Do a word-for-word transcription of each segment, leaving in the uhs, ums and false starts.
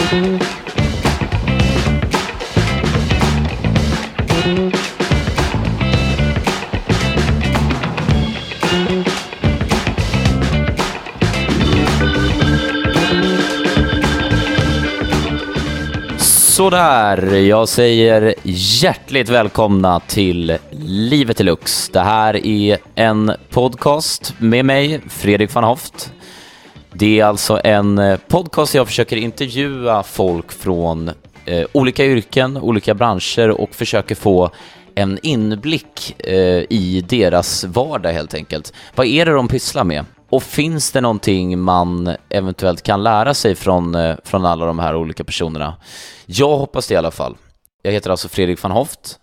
Sådär, jag säger hjärtligt välkomna till Livet Deluxe. Det här är en podcast med mig, Fredrik van Hoft. Det är alltså en podcast där jag försöker intervjua folk från eh, olika yrken, olika branscher och försöker få en inblick eh, i deras vardag helt enkelt. Vad är det de pysslar med? Och finns det någonting man eventuellt kan lära sig från, eh, från alla de här olika personerna? Jag hoppas det i alla fall. Jag heter alltså Fredrik van Hoft,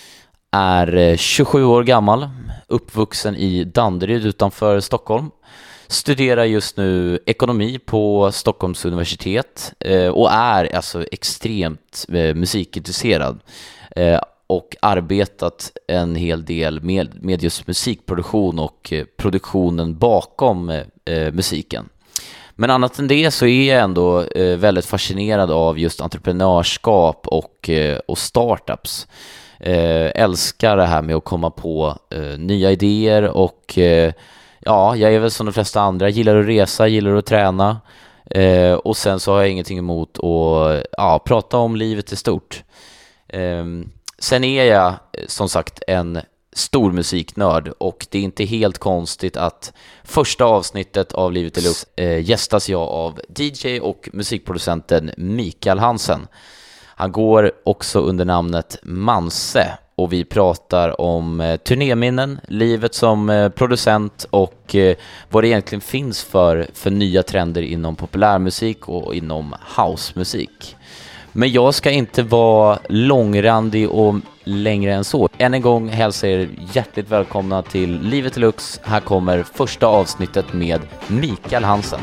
är tjugosju år gammal, uppvuxen i Danderyd utanför Stockholm. Studerar just nu ekonomi på Stockholms universitet eh, och är alltså extremt eh, musikintresserad. Eh, och arbetat en hel del med, med just musikproduktion och eh, produktionen bakom eh, musiken. Men annat än det så är jag ändå eh, väldigt fascinerad av just entreprenörskap och, eh, och startups. Eh, älskar det här med att komma på eh, nya idéer och eh, ja, jag är väl som de flesta andra, gillar att resa, gillar att träna eh, och sen så har jag ingenting emot att ja, prata om livet i stort. Eh, sen är jag som sagt en stor musiknörd och det är inte helt konstigt att första avsnittet av Livet Deluxe eh, gästas jag av D J och musikproducenten Mikael Hansen. Han går också under namnet Manse och vi pratar om eh, turnéminnen, livet som eh, producent och eh, vad det egentligen finns för, för nya trender inom populärmusik och inom housemusik. Men jag ska inte vara långrandig och längre än så. Än en gång hälsar er hjärtligt välkomna till Livet Deluxe. Här kommer första avsnittet med Mikael Hansen.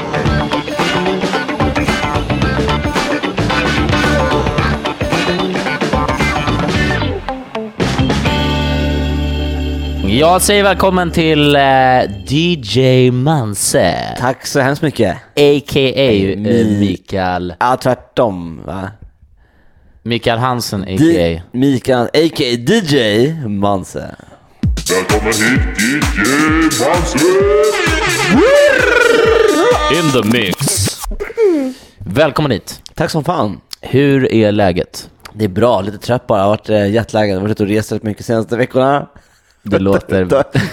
Jag säger välkommen till uh, D J Manse. Tack så hemskt mycket. A K A uh, Mikael. Ja, tvärtom va? Mikael Hansen, a k a. D- Mikael, a k a. D J Manse. Välkommen hit, D J Manse! In the mix. Välkommen hit. Tack som fan. Hur är läget? Det är bra, lite trött bara. Jag har varit äh, jetlaggad, jag har varit ute och rest rätt mycket senaste veckorna. Det låter...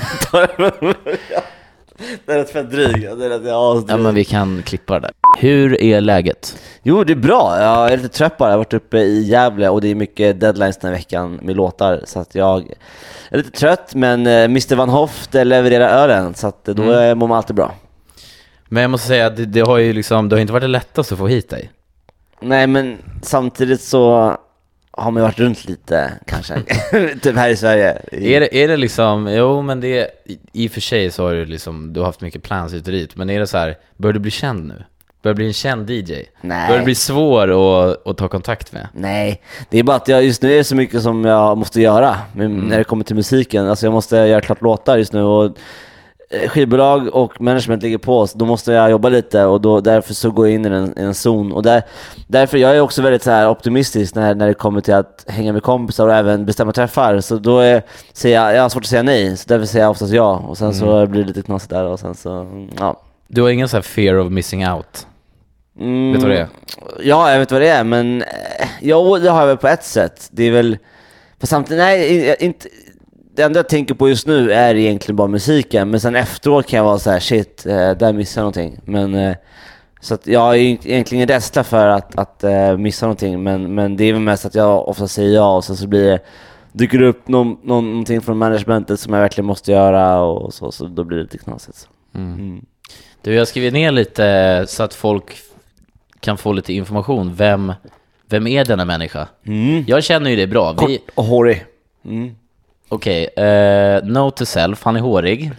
Det är rätt fett dryg. Det är rätt, ja, ja, men vi kan klippa det där. Hur är läget? Jo, det är bra. Jag är lite trött bara. Jag har varit uppe i Gävle och det är mycket deadlines den här veckan med låtar. Så att jag är lite trött, men mister Van Hoft levererar ölen. Så att då mm. mår man alltid bra. Men jag måste säga att det, det har ju liksom, det har inte varit det lättaste att få hit dig. Nej, men samtidigt så har man varit runt lite, kanske. Typ här i Sverige. Är det, är det liksom, jo men det är, i och för sig så har du liksom, du har haft mycket plans ut och dit. Men är det så här, bör du bli känd nu? Bör du bli en känd D J? Nej. Bör du bli svår att, att ta kontakt med? Nej, det är bara att jag, just nu är det så mycket som jag måste göra med, mm. när det kommer till musiken. Alltså jag måste göra klart låtar just nu och skivbolag och management ligger på oss, då måste jag jobba lite och då, därför så går jag in i en, i en zon och där, därför jag är också väldigt så här optimistisk när, när det kommer till att hänga med kompisar och även bestämma träffar, så då är, säger jag, jag har svårt att säga nej, så därför säger jag oftast ja och sen mm. så blir det lite knasigt där och sen så, ja. Du har ingen så här fear of missing out? Mm, vet du vad det är? Ja, jag vet vad det är, men ja, det har jag väl på ett sätt. Det är väl, för samtidigt, nej, inte. Det enda jag tänker på just nu är egentligen bara musiken. Men sen efteråt kan jag vara så här, shit, där missar jag någonting. Men, så att jag är egentligen rädsla för att, att missa någonting. Men, men det är väl mest att jag ofta säger ja. Och sen så blir det, dyker det upp någon, någonting från managementet som jag verkligen måste göra. Och så, så då blir det lite knasigt. Mm. Mm. Du, jag skriver ner lite så att folk kan få lite information. Vem, vem är denna människa? Mm. Jag känner ju det bra. Kort och hårig. Mm. Okej, okay, uh, note to self, han är hårig.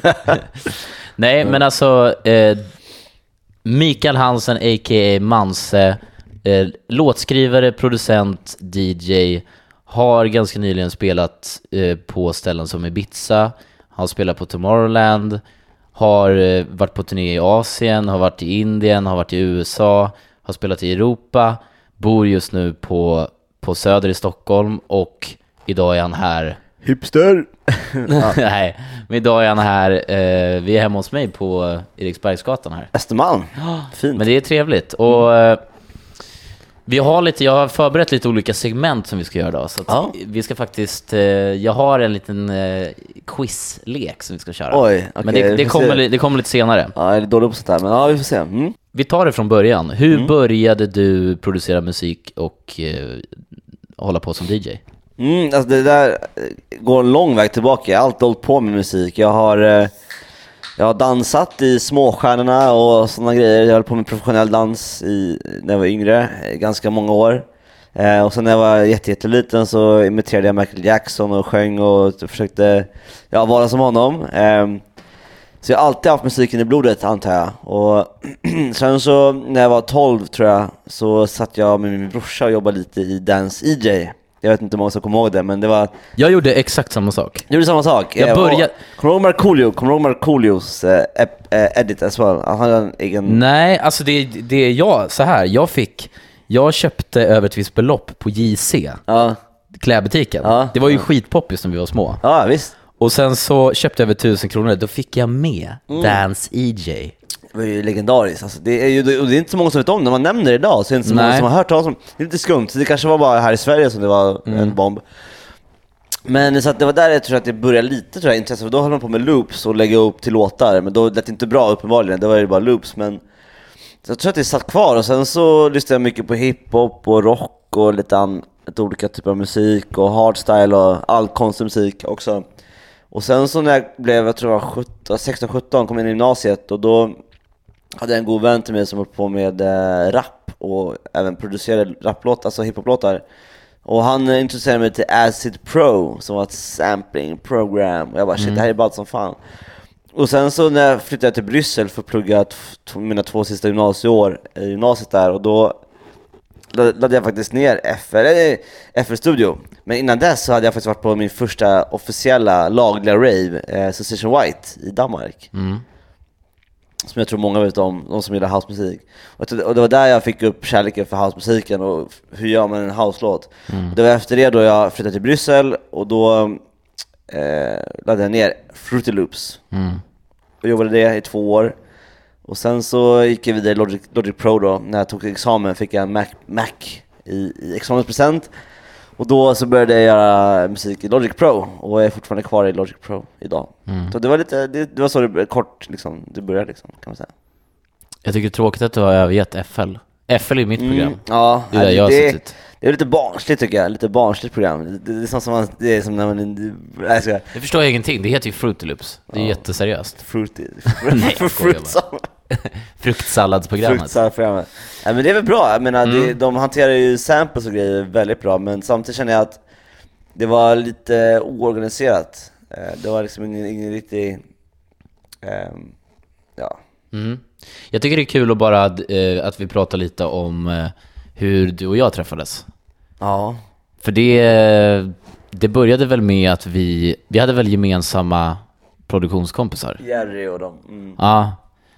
Nej, men alltså uh, Mikael Hansen, a k a. Manse, uh, låtskrivare, producent, D J, har ganska nyligen spelat uh, på ställen som Ibiza, har spelat på Tomorrowland, har uh, varit på turné i Asien, har varit i Indien, har varit i U S A, har spelat i Europa, bor just nu på, på Söder i Stockholm och idag är han här. Hipster! Nej, men idag är han här. Eh, vi är hemma hos mig på Eriksbergsgatan här. Östermalm, fint. Men det är trevligt. Och eh, vi har lite, jag har förberett lite olika segment som vi ska göra idag. Så att ja. vi ska faktiskt, eh, jag har en liten eh, quizlek som vi ska köra. Oj, okay, men det, det, kommer, det kommer lite senare. Ja, jag är dålig på sånt här, men ja, vi får se. Mm. Vi tar det från början. Hur mm. började du producera musik och eh, hålla på som D J? Mm, alltså det där går en lång väg tillbaka. Jag har alltid hållit på med musik. Jag har, eh, jag har dansat i Småstjärnorna och sådana grejer. Jag höll på med professionell dans i, när jag var yngre, ganska många år. Eh, och sen när jag var jätte, jätteliten så imiterade jag Michael Jackson och sjöng och försökte ja, vara som honom. Eh, så jag har alltid haft musiken i blodet, antar jag. Och sen så när jag var tolv tror jag så satt jag med min brorsa och jobbade lite i Dance E J. Jag vet inte hur många som kommer ihåg det, men det var... Jag gjorde exakt samma sak. Jag gjorde samma sak. Jag började... Kommer du ihåg Markoolio? Kommer du ihåg Markoolios uh, uh, edit as well? Han hade en egen... Nej, alltså det, det är jag, så här, jag fick... Jag köpte över ett visst belopp på J C, ja. klädbutiken. Ja. Det var ju skitpoppis när vi var små. Ja, visst. Och sen så köpte jag över tusen kronor, då fick jag med mm. Dance E J. Det var ju legendariskt. Alltså, det är ju och det är inte så många som vet om det. När man nämner det idag så är det inte så Nej. många som har hört talas om. Det är lite skumt. Det kanske var bara här i Sverige som det var mm. en bomb. Men så att det var där jag tror att det började lite tror jag, intresse. För då höll man på med loops och lägga upp till låtar. Men då lät det inte bra uppenbarligen. Det var ju bara loops. Men så jag tror att det satt kvar. Och sen så lyssnade jag mycket på hiphop och rock och lite, an, lite olika typer av musik och hardstyle och all konstmusik också. Och sen så när jag blev, jag tror jag var sexton sjutton, kom in i gymnasiet och då hade jag en god vän till mig som var på med eh, rap och även producerade raplåtar, alltså hiphoplåtar. Och han eh, introducerade mig till Acid Pro som var ett sampling program. Och jag bara, shit, mm. det här är ballt som fan. Och sen så när jag flyttade till Bryssel för att plugga t- mina två sista gymnasieår i gymnasiet där, och då laddade jag faktiskt ner F L, F L Studio. Men innan dess så hade jag faktiskt varit på min första officiella lagliga rave, eh, Sensation White i Danmark. Mm. Som jag tror många vet om, de som gillar housemusik. Och det var där jag fick upp kärleken för housemusiken och hur gör man en house-låt. Mm. Det var efter det då jag flyttade till Bryssel och då eh, laddade jag ner Fruity Loops. Mm. Och jobbade det i två år. Och sen så gick jag vidare i Logic, Logic Pro då. När jag tog examen fick jag en Mac, Mac i, i examenspresent. Och då så började jag göra musik i Logic Pro. Och jag är fortfarande kvar i Logic Pro idag. Mm. Så det var lite, det, det var så det kort liksom, det började liksom, kan man säga. Jag tycker det är tråkigt att du har övergett F L. F L är mitt program. Mm, ja, det är där jag har det, suttit. Det är lite barnsligt tycker jag, lite barnsligt program. Det, det är som, som man, det är som när man... Det, jag, ska... jag förstår ingenting, det heter ju Fruity Loops. Det är ja. jätteseriöst. Fruity. Nej, jag skojar bara. Fruktsalladsprogrammet. Fruktsalladsprogrammet. Ja, men det är väl bra. Jag menar, mm. det, de hanterar ju samples och grejer väldigt bra. Men samtidigt känner jag att det var lite oorganiserat. Det var liksom ingen, ingen riktig... Um, ja. Mm. Jag tycker det är kul att bara uh, att vi pratar lite om uh, hur du och jag träffades. Ja. För det, det började väl med att vi, vi hade väl gemensamma produktionskompisar. Jerry och dem. Mm. Ja.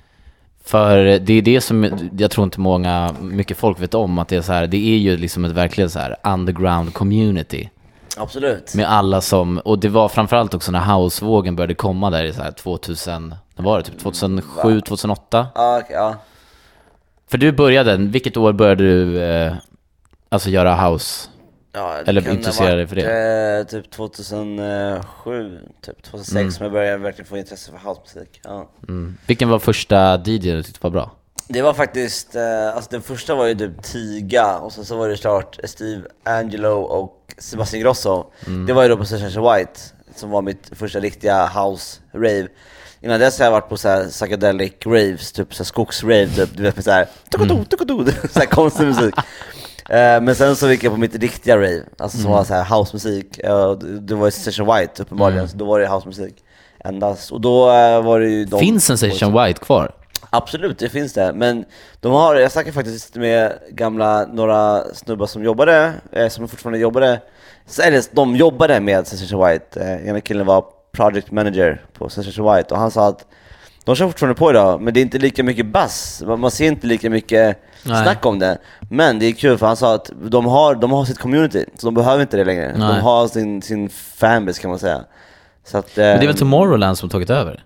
För det är det som jag tror inte många, mycket folk vet om, att det är så här, det är ju liksom ett verkligen så här underground community. Absolut. Med alla som, och det var framförallt också när housevågen började komma där i så här tvåtusen, vad var det, typ tjugohundrasju, tjugohundraåtta? Ja, okay, ja. För du började, vilket år började du eh, alltså göra house? Ja, eller intressera dig för det? Eh, typ tjugohundrasju, typ tjugohundrasex mm. som jag började verkligen få intresse för housemusik. Ja. Mm. Vilken var första D J du tyckte var bra? Det var faktiskt, eh, alltså den första var ju typ Tiga och sen så var det klart Steve Angelo och Sebastian Grosso. Mm. Det var ju då på Sensation White som var mitt första riktiga house-rave. Innan dess har jag varit på så här psychedelic raves, typ så här skogsrave, typ, du vet med så här tukudu, tukudu, så här konstig musik. Uh, men sen så gick jag på mitt riktiga rave, alltså som mm. var så här housemusik. Uh, det var ju Sensation White uppenbarligen, mm. så då var det housemusik endast. Och då uh, var det ju de... Finns en Sensation White kvar? Absolut, det finns det. Men de har, jag snackade faktiskt med gamla, några snubbar som jobbade, eh, som fortfarande jobbade, eller de jobbade med Sensation White. Eh, ena killen var project manager på Sensation White och han sa att De kör fortfarande på idag, men det är inte lika mycket bass. Man ser inte lika mycket Nej. snack om det. Men det är kul för han sa att de har, de har sitt community, så de behöver inte det längre. Nej. De har sin, sin fanbase kan man säga. Så att, men det är väl Tomorrowland som tagit över?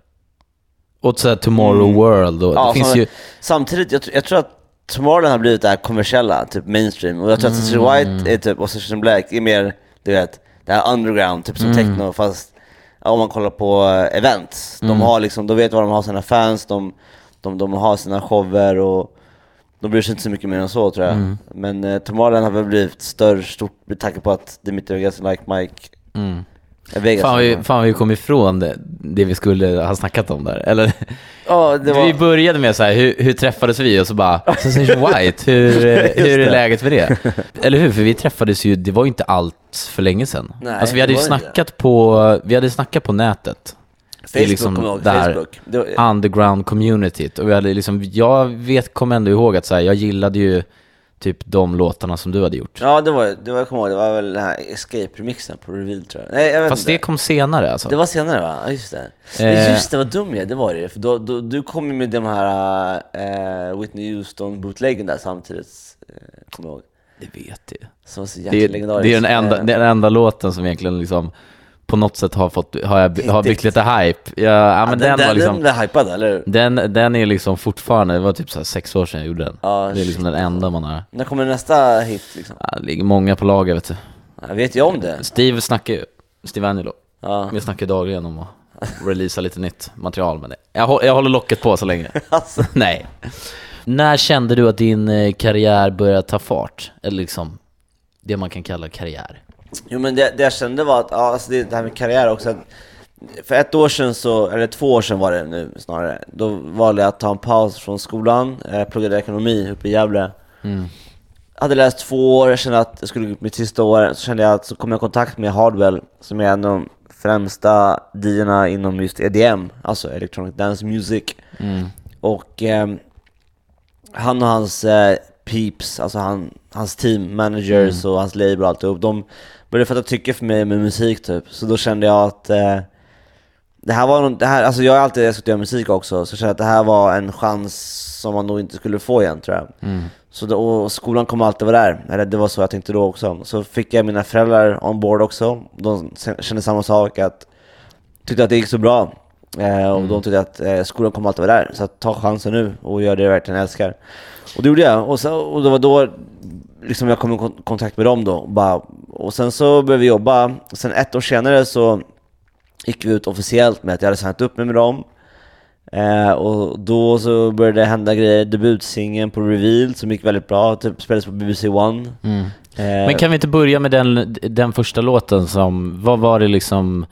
Och så här Tomorrow mm. World. Och ja, det finns så, ju... Samtidigt, jag, jag tror att Tomorrowland har blivit det här kommersiella, typ mainstream. Och jag tror att mm. Session White är typ, och Session Black är mer, du vet, det här underground, typ som mm. techno, fast ja, om man kollar på uh, events. De mm. har liksom, de vet vad de har sina fans, de, de, de har sina shower och de bryr sig inte så mycket mer än så, tror jag. Mm. Men uh, Tomorrowland har väl blivit större, stort med tanke på att Dimitri Vegas och Like Mike mm. Vegas, fan, vi, fan vi kom ifrån det, det vi skulle ha snackat om där. Eller, ja, det var... Vi började med så här, hur, hur träffades vi? Och så bara, Session White, hur, hur är läget för det? Eller hur? För vi träffades ju, det var ju inte allt för länge sedan. Nej, alltså vi hade ju snackat det. på Vi hade snackat på nätet. Facebook, liksom kommer jag ihåg, Facebook. Det var... underground communityt. Och vi hade liksom, jag vet, kom ändå ihåg att så här, jag gillade ju typ de låtarna som du hade gjort. Ja, det var det var jag kommer ihåg, det var väl den här Escape-remixen på Reveal, tror jag. Nej, jag vet Fast inte. Det kom senare alltså. Det var senare, va? Ja, just det. Eh... Just det, var dum jag, det var det. För då, då, du kom ju med de här uh, Whitney Houston-bootleggen där samtidigt, uh, kommer jag ihåg. Det vet jag. Som så det, det är den enda, uh, den enda låten som egentligen liksom på något sätt har fått har jag har byggt lite hype. Ja, ja, men ja, den, den var liksom den är hypad, eller? Den den är liksom fortfarande, det var typ så här sex år sedan jag gjorde den. Ja, det är liksom den enda man har. När kommer nästa hit liksom? Ja, det ligger många på lager, vet du. Jag vet ju om det. Steve snackar ju, Steve Angelo. Ja. Vi snackar dagligen om att releasa lite nytt material, men det. Jag jag håller locket på så länge. Alltså. Nej. När kände du att din karriär började ta fart, eller liksom det man kan kalla karriär? Jo, men det, det jag kände var att ja, alltså det, det här med karriär också, att för ett år sedan så, eller två år sedan var det nu snarare, då valde jag att ta en paus från skolan. Jag pluggade ekonomi uppe i Gävle. Mm. Jag hade läst två år, jag kände att jag skulle mitt sista år, så kände jag att så kom jag i kontakt med Hardwell, som är en av de främsta D J:arna inom just E D M, alltså Electronic Dance Music. Mm. Och eh, han och hans eh, peeps, alltså han, hans team, managers mm. och hans label och alltihop, de började fatta tycke för mig med musik typ. Så då kände jag att eh, det här var någon, det här, alltså jag har alltid älskat att göra musik också, så jag kände att det här var en chans som man nog inte skulle få igen, tror jag. Mm. Så då, och skolan kommer alltid vara där, eller det var så jag tänkte då också. Så fick jag mina föräldrar on board också. De kände samma sak, att tyckte att det gick så bra. Eh, och mm. de tyckte att eh, skolan kommer alltid vara där, så att ta chansen nu och gör det jag verkligen älskar. Och det gjorde jag. Och, så, och det var då liksom jag kom i kontakt med dem då. Och, bara, och sen så började vi jobba. Sen ett år senare så gick vi ut officiellt med att jag hade signat upp mig med dem. Eh, och då så började det hända grejer. Debutsingen på Reveal som gick väldigt bra. Typ spelades på B B C One. Mm. Eh, Men kan vi inte börja med den, den första låten som... Vad var det liksom...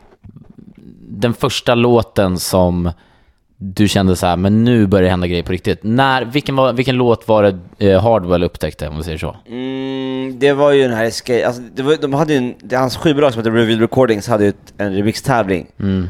Den första låten som du kände så här, men nu börjar det hända grejer på riktigt. När, vilken, var, vilken låt var det eh, Hardwell upptäckte, om man säger så? Mm, det var ju den här Escape. Alltså, det var, de hade ju en, det, hans skivbolag som heter Reveal Recordings hade ju ett, en remix-tävling. Mm.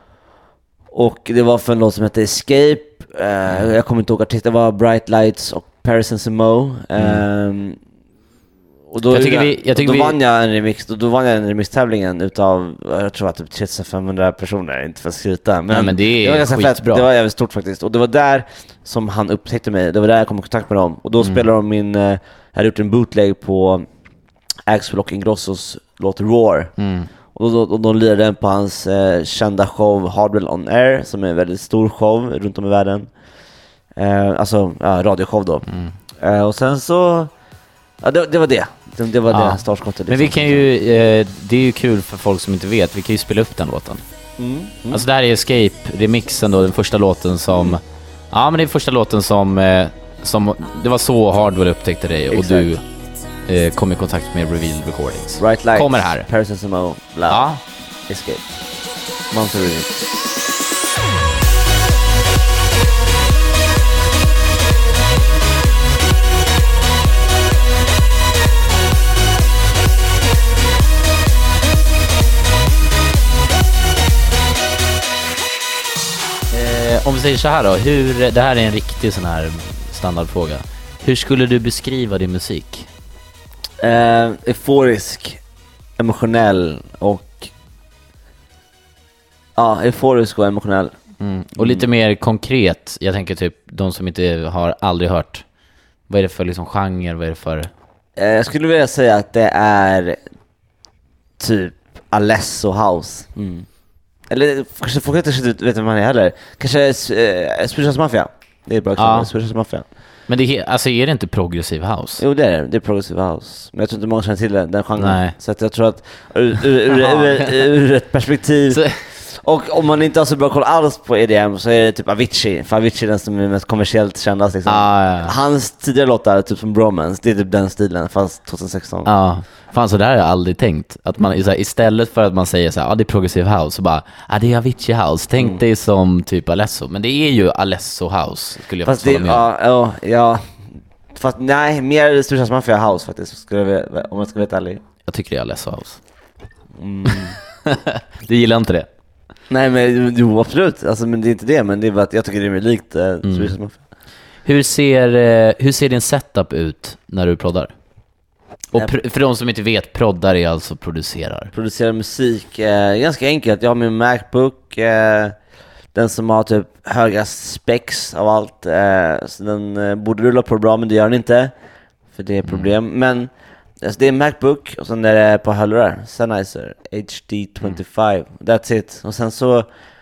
Och det var för en låt som hette Escape. Uh, jag kommer inte ihåg artisten, det var Bright Lights och Paris and Samo. Mm. Um, Och då, jag tycker vi, jag tycker då vi... vann jag en remix, då, då vann jag en remixtävlingen utav, jag tror att typ tre tusen fem hundra personer, inte för att skryta. Men, ja, men det är det var ganska skitbra. Fett, det var jävligt stort faktiskt. Och det var där som han upptäckte mig, det var där jag kom i kontakt med dem. Och då mm. spelade de min, jag hade gjort en bootleg på Axel och Ingrossos låt Roar. Mm. Och då, då, då lirade den på hans eh, kända show Hardwell on Air, som är en väldigt stor show runt om i världen. Eh, alltså, ja, radioshow då. Mm. Eh, och sen så, ja, det, det var det. Det, det var ja. det startskottet. Liksom. Men vi kan ju, eh, det är ju kul för folk som inte vet, vi kan ju spela upp den låten. Mm. Mm. Alltså det här är Escape-remixen då, den första låten som, mm. ja men det är första låten som, eh, som det var så Hardwell upptäckte dig. Exakt. Och du eh, kom i kontakt med Reveal Recordings. Right Lights, kommer här. Paris and Samo, Love, ja. Escape, Monster Remix. Om vi säger så här då, hur, det här är en riktig sån här standardfråga. Hur skulle du beskriva din musik? Uh, euforisk, emotionell och... Ja, euforisk och emotionell. Mm. Och lite mer konkret, jag tänker typ de som inte har aldrig hört. Vad är det för liksom genre? Vad är det för... Eh, jag skulle vilja säga att det är typ Alesso House. Mm. Eller kanske folk inte riktigt vet vem man är heller. Kanske eh, Swedish Mafia. Det är bra exempel, Ja. Swedish Mafia. Men det är, alltså är det inte progressiv house? Jo, det är det. Det är progressive house. Men jag tror inte många känner till den, den genren. Nej. Så att jag tror att ur, ur, ur, ur, ur ett perspektiv... Så, Och om man inte har så bra koll alls på E D M så är det typ Avicii. För Avicii är den som är mest kommersiellt kändast liksom. ah, ja, ja. Hans tidigare låtar, typ som Bromance, det är typ den stilen, fast tjugohundrasexton. Ja, fan så där har jag aldrig tänkt. Att man så här, istället för att man säger så här, ja ah, det är progressive house, så bara, ja ah, det är Avicii house. Tänk mm. dig som typ Alesso. Men det är ju Alesso house, skulle jag fast faktiskt det, hålla med. ja, ja, ja. Fast nej, mer Swedish Mafia house faktiskt, skulle jag, om jag ska vara ärlig. Jag tycker det är Alesso house. Mm. Du gillar inte det? Nej men jo, absolut. Alltså, men det är inte det, men det är bara att jag tycker det är mer likt eh, Mm. Swedish Mafia. Hur ser, eh, hur ser din setup ut när du proddar? Och Jag- pr- för de som inte vet, proddar är alltså producerar. Producera musik, eh, ganska enkelt. Jag har min MacBook, eh, den som har typ höga specs av allt, eh, så den eh, borde rulla på bra, men det gör den inte, för det är problem. Men alltså, det är en MacBook och sen är det på hörlurar, Sennheiser H D tjugofem, that's it. Och sen så,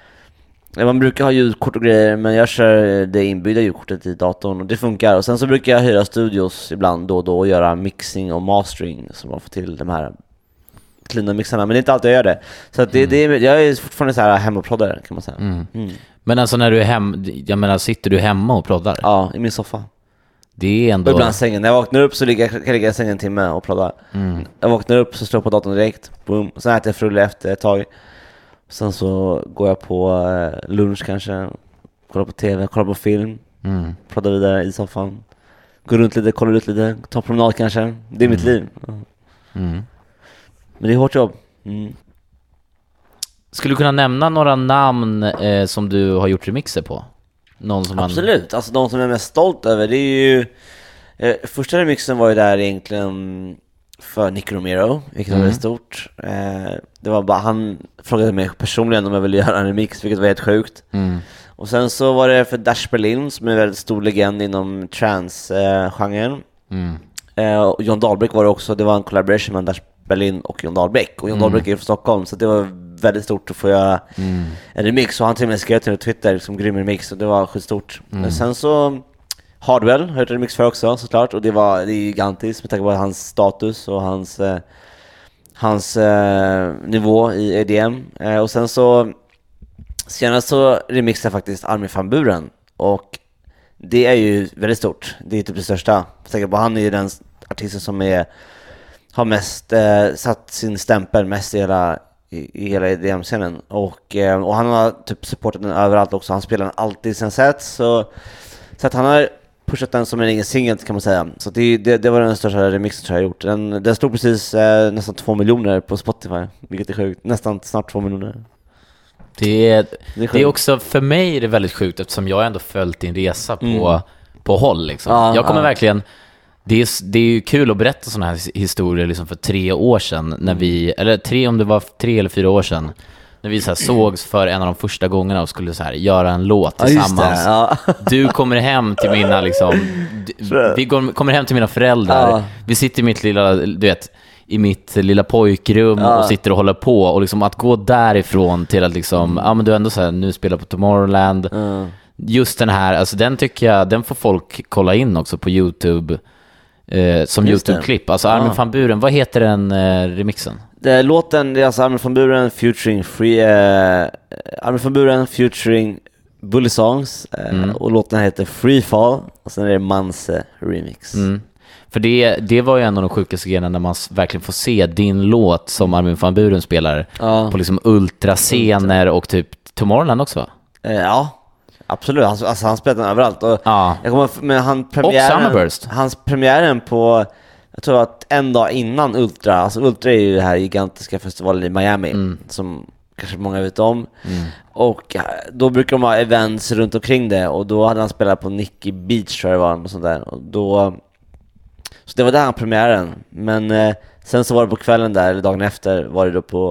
ja, man brukar ha ljudkort och grejer, men jag kör det inbyggda ljudkortet i datorn och det funkar. Och sen så brukar jag hyra studios ibland då och då och göra mixing och mastering, så man får till de här cleana mixarna, men det är inte alltid jag gör det. Så att det, Mm. det är, jag är fortfarande så här hemmaproddare, kan man säga. Mm. Mm. Men alltså när du är hem, jag menar sitter du hemma och proddar? Ja, i min soffa. Det är Och ändå... ibland i sängen. När jag vaknar upp så ligger, kan jag ligga i sängen en timme och prodda. Mm. Jag vaknar upp så slår jag på datorn direkt. Boom. Och sen äter jag frulle efter ett tag. Sen så går jag på eh, lunch kanske. Kollar på tv, kollar på film. Mm. Proddar vidare i soffan. Går runt lite, kollar ut lite. Tar promenad kanske. Det är mitt liv. Mm. Men det är hårt jobb. Mm. Skulle du kunna nämna några namn eh, som du har gjort remixer på? Någon som Absolut, alltså de som jag är mest stolt över, det är ju eh, första remixen var ju där egentligen för Nick Romero, vilket Mm. var väldigt stort. eh, Det var bara, han frågade mig personligen om jag ville göra en remix, vilket var helt sjukt. Mm. Och sen så var det för Dash Berlin, som är en väldigt stor legend inom trance-genren. Mm. eh, Och John Dahlbäck var det också, det var en collaboration mellan Dash Berlin och John Dahlbäck. Och John Mm. Dahlbäck är från Stockholm, så det var väldigt stort att få göra Mm. en remix. Och han till och med skrev till mig på Twitter som grym remix, och det var skitstort. Mm. Men sen så Hardwell har jag gjort en remix för också, såklart. Och det var det är gigantiskt med tanke på hans status och hans eh, Hans eh, nivå i E D M. eh, Och sen så senast så remixade jag faktiskt Armin van Buuren. Och det är ju väldigt stort. Det är typ det största. Jag tänker på, han är ju den artisten som är har mest eh, satt sin stämpel mest i hela, i, i hela E D M-scenen. Och, eh, och han har typ supportat den överallt också. Han spelar den alltid i sin set. Så, så att han har pushat den som en egen singel, kan man säga. Så det, det, det var den största remixen jag har gjort. Den, den stod precis eh, nästan två miljoner på Spotify. Vilket är sjukt. Nästan snart två miljoner. Det är, Det är det är också, för mig är det väldigt sjukt eftersom jag ändå följt din resa på, Mm. på håll liksom. Ja, jag kommer ja. verkligen, det är, det är ju kul att berätta sådana här historier liksom för tre år sedan när vi, eller tre om det var tre eller fyra år sedan, när vi så här sågs för en av de första gångerna och skulle så här göra en låt Ja, just tillsammans. det, ja. Du kommer hem till mina liksom, d- vi går, kommer hem till mina föräldrar. Ja. Vi sitter i mitt lilla, du vet, i mitt lilla pojkrum Ja. och sitter och håller på, och liksom att gå därifrån till att liksom, ja men du ändå så här, nu spelar på Tomorrowland. Mm. Just den här, alltså den tycker jag, den får folk kolla in också på YouTube eh, som Just det. YouTube-klipp. Alltså Armin Ja. van Buuren, vad heter den eh, remixen? Det, låten, det är alltså Armin van Buuren featuring Free eh, Armin van Buuren featuring Bully Songs, eh, Mm. och låten heter Free Fall, och sen är det Manse remix. Mm. För det, det var ju en av de sjukaste grejerna när man s- verkligen får se din låt som Armin van Buuren spelar Ja. på liksom ultrascener och typ Tomorrowland också, va? Eh, ja, absolut. Han, alltså, han spelar den överallt. Och Ja. jag kommer, men han premiären, Summerburst. Hans premiären på, jag tror att en dag innan Ultra, alltså Ultra är ju det här gigantiska festivalen i Miami, Mm. som kanske många vet om. Mm. Och eh, då brukar de ha events runt omkring det, och då hade han spelat på Nicky Beach, tror jag det var, och sånt där. Och då, så det var där han premiären. Men eh, sen så var det på kvällen där, eller dagen efter, var det då på, på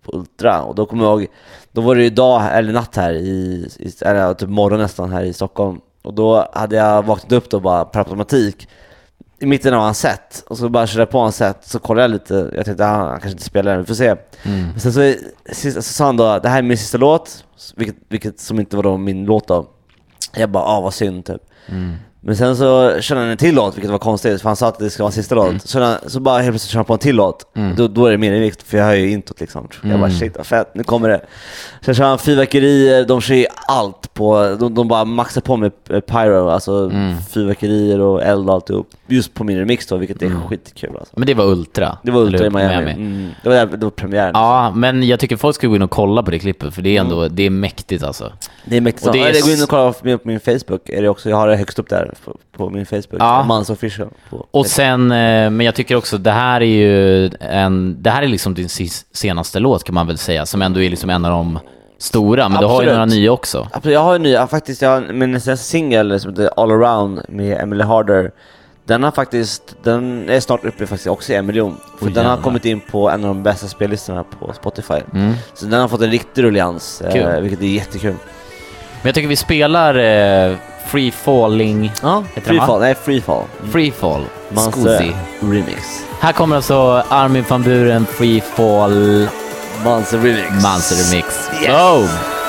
på Ultra. Och då kommer jag ihåg, då var det ju dag eller natt här i, i eller typ morgon nästan här i Stockholm. Och då hade jag vaknat upp då bara per automatik i mitten av hans set. Och så bara körde jag på hans set. Så kollade jag lite. Jag tänkte, ah, han kanske inte spelar den. Vi får se. Mm. Men sen så, så, så sa han då, det här är min sista låt. Vilket, vilket som inte var då min låt då. Jag bara, ah vad synd typ. Mm. Men sen så körde han en till låt, vilket var konstigt. För han sa att det ska vara en sista låt. Mm. Så, han, så bara helt plötsligt körde han på en till låt. Mm. Då, då är det mer i vikt, för jag hör ju introt liksom. Mm. Jag bara, shit vad fett, nu kommer det. Sen kör han fyrverkerier, de kör ju allt på. De, de bara maxar på med pyro. Alltså mm. fyrverkerier och eld och alltihop. Just på min remix då, vilket är mm. skitkul alltså. Men det var Ultra. Det var Ultra i Miami, Miami. Mm. det, var där, det var premiären. Ja, men jag tycker folk ska gå in och kolla på det klippet. För det är ändå, mm. det är mäktigt alltså. Det är mäktigt. Och det är... ja, gå in och kolla på min, på min Facebook. Är det också, jag har det högst upp där på, på min Facebook. Ja. Mans official på och sen, men jag tycker också det här är ju en, det här är liksom din senaste låt kan man väl säga, som ändå är liksom en av de stora, men absolut. Du har ju några nya också. Absolut, jag har ju nya, faktiskt jag har min singel som heter All Around med Emily Harder. Den har faktiskt, den är snart uppe faktiskt också i en miljon. För oh, den har kommit in på en av de bästa spellistorna på Spotify. Mm. Så den har fått en riktig ruljans, eh, vilket är jättekul. Men jag tycker vi spelar eh, Free Falling. Ja, Free Fall, nej Free Fall. Free Fall, Manse Remix. Här kommer alltså Armin van Buuren, Free Fall, Manse Remix. Manse Remix. Yes. Oh.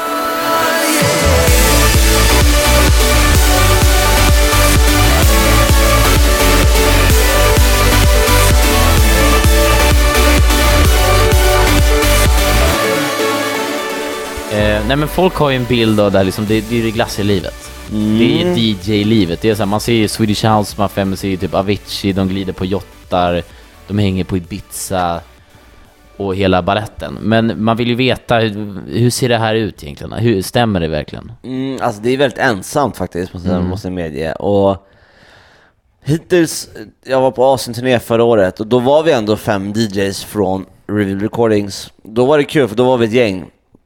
Eh, nej men folk har ju en bild av där liksom, det, det är det glassiga livet. Mm. Det är D J-livet. Det är så här, man ser ju Swedish House Mafia, man ser ju typ Avicii, de glider på jottar, de hänger på Ibiza och hela balletten. Men man vill ju veta, hur, hur ser det här ut egentligen? Hur stämmer det verkligen? Mm, alltså det är väldigt ensamt faktiskt, måste jag mm. måste medge. Och hittills, jag var på Asien-turné förra året och då var vi ändå fem D Js från Review Recordings. Då var det kul, för då var vi ett gäng.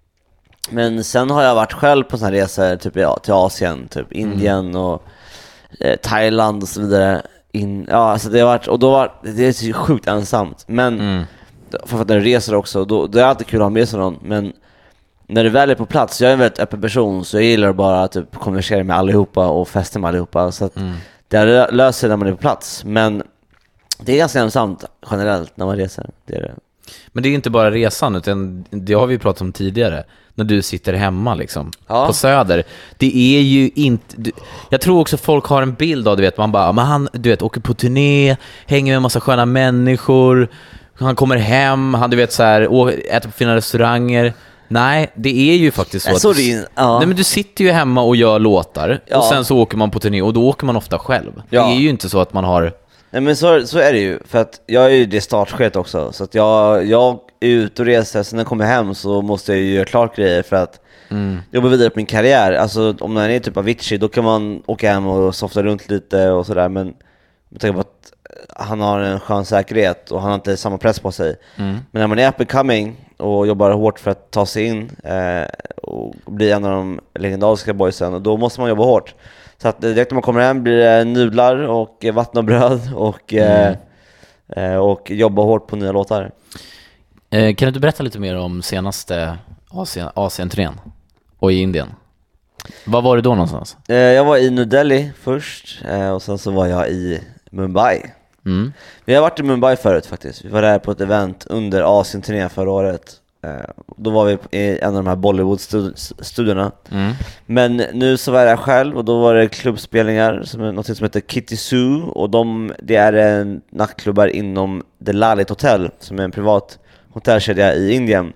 Men sen har jag varit själv på såna resor typ ja, till Asien, typ Indien mm. och eh, Thailand och så vidare. In, ja, alltså det har varit, och då var det är sjukt ensamt. Men mm. för att jag reser också, då, då är det alltid kul att ha med sig någon. Men när du väl är på plats, jag är en väldigt öppen person, så jag gillar bara typ konversera med allihopa och festa med allihopa. Så att mm. det löser sig när man är på plats. Men det är ganska ensamt generellt när man reser. Det är det. Men det är inte bara resan, utan det har vi pratat om tidigare. När du sitter hemma liksom, ja. På Söder. Det är ju inte... Du, jag tror också folk har en bild av, du vet, man bara, men han, du vet, åker på turné, hänger med en massa sköna människor, han kommer hem, han, du vet, så här, å, äter på fina restauranger. Nej, det är ju faktiskt så att... Sorry, ja. Nej, men du sitter ju hemma och gör låtar, ja. Och sen så åker man på turné, och då åker man ofta själv. Ja. Det är ju inte så att man har... Nej, men så, så är det ju, för att jag är ju det startskedet också, så att jag, jag är ute och reser, sen när jag kommer hem så måste jag ju göra klart grejer för att mm. jobba vidare på min karriär. Alltså om man är typ Avicii, då kan man åka hem och softa runt lite och sådär, men jag tänker på att han har en skön säkerhet och han har inte samma press på sig. Mm. Men när man är up and coming och jobbar hårt för att ta sig in eh, och bli en av de legendariska boysen, och då måste man jobba hårt. Så att direkt när man kommer hem blir det nudlar och vatten och bröd och, mm. eh, och jobba hårt på nya låtar. Eh, kan du berätta lite mer om senaste Asien, Asien-turnén och i Indien? Var var du då någonstans? Eh, jag var i New Delhi först eh, och sen så var jag i Mumbai. Mm. Vi har varit i Mumbai förut faktiskt. Vi var där på ett event under Asien-turnén förra året. Då var vi i en av de här Bollywood-studierna. Mm. Men nu så var jag där själv och då var det klubbspelningar som är något som heter Kitty Zoo, och de, det är en nattklubbar inom The Lalit Hotel, som är en privat hotellkedja i Indien.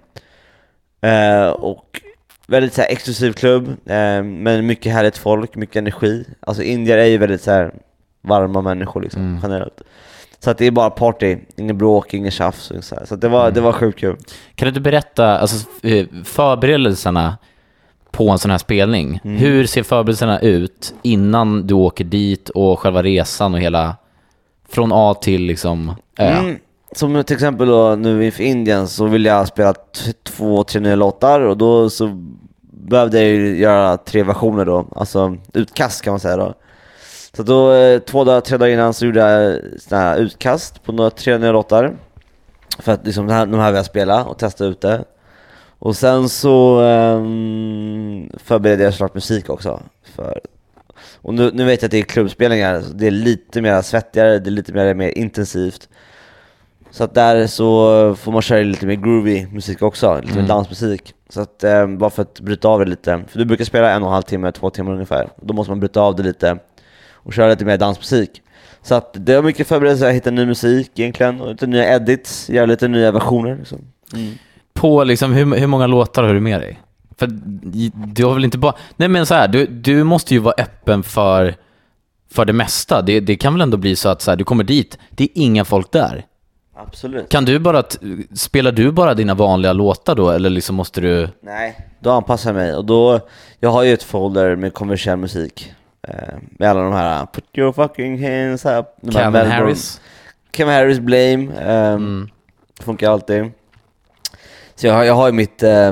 Eh, och väldigt så här exklusiv klubb, eh, men mycket härligt folk, mycket energi. Alltså indier är ju väldigt så här varma människor liksom, mm. generellt. Så att det är bara party, ingen bråk, ingen tjafs och så här. Så att det var, mm. det var sjukt kul. Kan du inte berätta, alltså förberedelserna på en sån här spelning, mm. hur ser förberedelserna ut innan du åker dit och själva resan och hela, från A till liksom Ö? Mm. Som till exempel då, nu i Indien så vill jag spela t- två, tre nya låtar, och då så behövde jag ju göra tre versioner då, alltså utkast kan man säga då. Så då, två dagar, tre dagar innan så gjorde jag såna här utkast på några tre nya låtar. För att liksom de här, de här vill jag spela och testa ut det. Och sen så um, förbereder jag såklart musik också. För, och nu, nu vet jag att det är klubbspelningar, så det är lite mer svettigare, det är lite mer, mer intensivt. Så att där så får man köra lite mer groovy musik också, lite mer mm. dansmusik. Så att um, bara för att bryta av det lite. För du brukar spela en och en halv timme, två timmar ungefär. Då måste man bryta av det lite och köra lite mer dansmusik. Så att det är mycket förberedelse att hitta ny musik egentligen, och lite nya edits, göra lite nya versioner liksom. Mm. På liksom, hur, hur många låtar har du med dig? För du har väl inte bara... Nej men så här, du, du måste ju vara öppen för, för det mesta. Det, det kan väl ändå bli så att så här, du kommer dit, det är inga folk där. Absolut. Kan du bara... Spelar du bara dina vanliga låtar då? Eller liksom måste du... Nej, då anpassar jag mig. Och då... Jag har ju ett folder med kommersiell musik. Eh, med alla de här... Put your fucking hands up. Kevin Harris. Kevin Harris, Blame. Eh, mm. Funkar alltid. Så jag har, jag har ju mitt... Eh,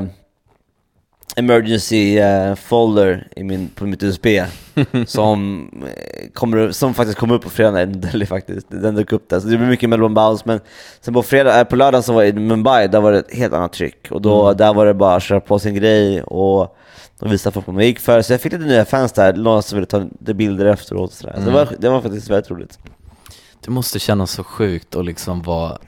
emergency uh, folder i min, på mitt U S B som, kommer, som faktiskt kom upp på fredag i faktiskt. Den dök upp där. Så det blir mycket Melbourne Bounce. Men sen på fredag, på lördagen så var jag i Mumbai, där var det ett helt annat tryck. Och då, mm. där var det bara att köra på sin grej och de visade folk vad man gick för. Så jag fick lite nya fans där. Någon som ville ta bilder efteråt. Så, mm. så det, var, det var faktiskt väldigt roligt. Det måste kännas så sjukt och liksom vara...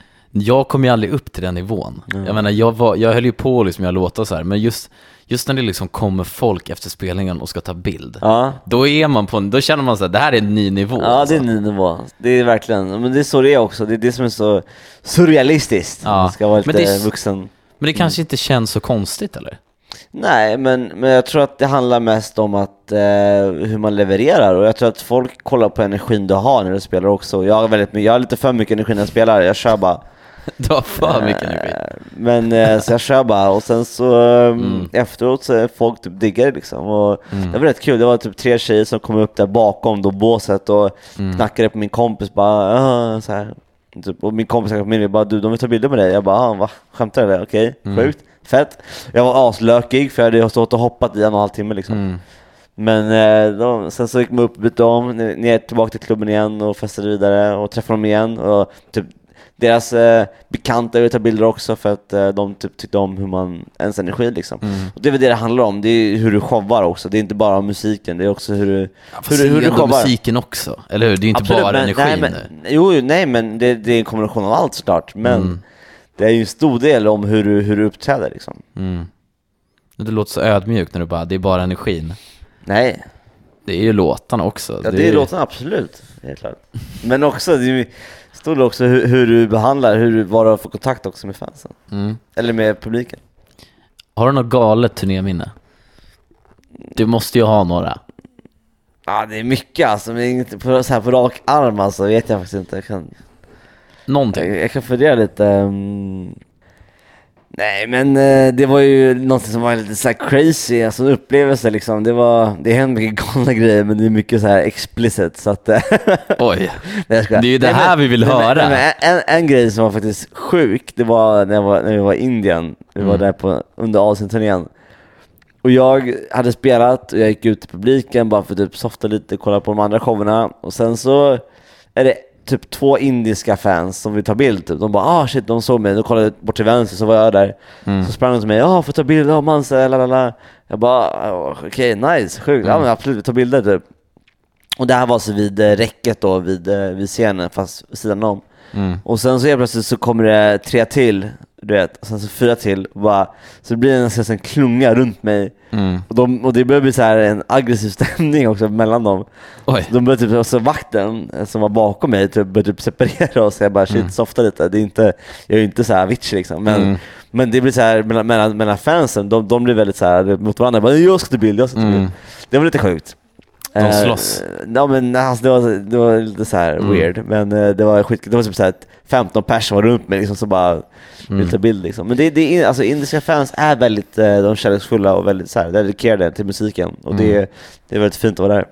Jag kom ju aldrig upp till den nivån. Mm. Jag menar, jag, var, jag höll ju på liksom, jag låter så här. Men just, just när det liksom kommer folk efter spelningen och ska ta bild, ja. Då är man på, då känner man så här, det här är en ny nivå. Ja, alltså. Det är en ny nivå. Det är verkligen, men det är så det är också. Det är det som är så surrealistiskt. Ja. Man ska vara lite men det är, vuxen. Men det kanske mm. inte känns så konstigt, eller? Nej, men, men jag tror att det handlar mest om att eh, hur man levererar. Och jag tror att folk kollar på energin du har när du spelar också. Jag har, väldigt, jag har lite för mycket energi när jag spelar. Jag kör bara. Du har för mycket eh, energi. Men eh, så jag kör bara. Och sen så mm. efteråt så är folk typ diggare liksom. Och mm. det var rätt kul. Det var typ tre tjejer som kom upp där bakom då båset och mm. knackade på min kompis bara så här. Typ, och min kompis kom in och bara, du, de vill ta bilder med dig. Jag bara, ah, va? Skämtar du? Okej, okay. mm. sjukt, fett. Jag var aslökig för jag hade stått och hoppat i en och en halv timme liksom. Mm. Men eh, de, sen så gick man upp, bytte om, ner tillbaka till klubben igen och festade vidare och träffade dem igen. Och typ deras eh, bekanta vill ta bilder också för att eh, de typ tyckte om hur man, ens energi liksom. Mm. Och det är väl det det handlar om, det är hur du showar också. Det är inte bara musiken, det är också hur du, ja, hur, hur, hur du showar. Musiken också, eller hur? Det är inte absolut, bara men, energin. Nej, men, jo, nej, men det, det är en kombination av allt såklart. Men mm. det är ju en stor del om hur du, hur du uppträder liksom. Mm. Det låter så ödmjukt när du bara, det är bara energin. Nej. Det är ju låtarna också. Ja, det, det är ju låtarna, absolut. Helt klart. Men också, det är står det också hur, hur du behandlar, hur du bara får kontakt också med fansen. Mm. Eller med publiken. Har du något galet turnéminne? Du måste ju ha några. Ja, det är mycket alltså. Men inte på, så här på rak arm alltså, vet jag faktiskt inte. Jag kan, Någonting? Jag, jag kan fundera lite... Um... Nej, men eh, det var ju något som var lite så här crazy, alltså en upplevelse liksom. Det var, det hände mycket galna grejer, men det är mycket så här explicit så att oj. Det är ju det nej, här men, vi vill nej, höra. Nej, men en, en grej som var faktiskt sjuk, det var när, jag var, när vi var i Indien. Vi var mm. där på, under Asien-turnén. Och jag hade spelat och jag gick ut i publiken bara för att typ softa lite, kolla på de andra showerna. Och sen så är det typ två indiska fans som vill ta bild typ. De bara, ah shit, de såg mig. Då kollade jag bort till vänster, så var jag där. Mm. Så sprang de till mig, ja ah, får ta bild av man, så lalala. Jag bara, oh, okej, okay, nice, sjukt. Mm. Ja men absolut, ta bilder typ. Och det här var så vid eh, räcket då, vid, eh, vid scenen, fast sidan om. Mm. Och sen så helt plötsligt så kommer det tre till, du vet, och sen så fyra till och bara, så det blir en, en klunga runt mig. Mm. Och, de, och det börjar bli så här en aggressiv stämning också mellan dem. Oj. De börjar typ, också vakten som var bakom mig typ, började typ separera oss. Jag bara shit, mm. softa lite. Det är inte, jag är ju inte så här vitch liksom. Men, mm. men det blir så här mellan, mellan, mellan fansen, de, de blir väldigt så här mot varandra. Bara, jag ska ta bild, jag ska ta bild. Mm. Det var lite sjukt. De slåss. Uh, ja, men alltså, det, var, det var lite så här mm. weird. Men uh, det var skit, det var typ så här femton personer var runt mig liksom, så bara mm. vill ta bild liksom. Men det, det, alltså, indiska fans är väldigt uh, de kärleksfulla och väldigt så här dedikerade till musiken. Och mm. det, det är väldigt fint att vara där.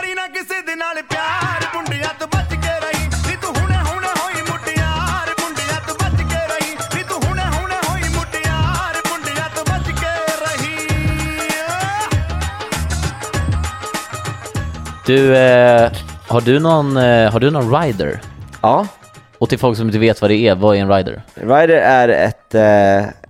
Du, eh, har du någon eh, har du någon rider? Ja. Och till folk som inte vet vad det är, vad är en rider? Rider är ett, eh,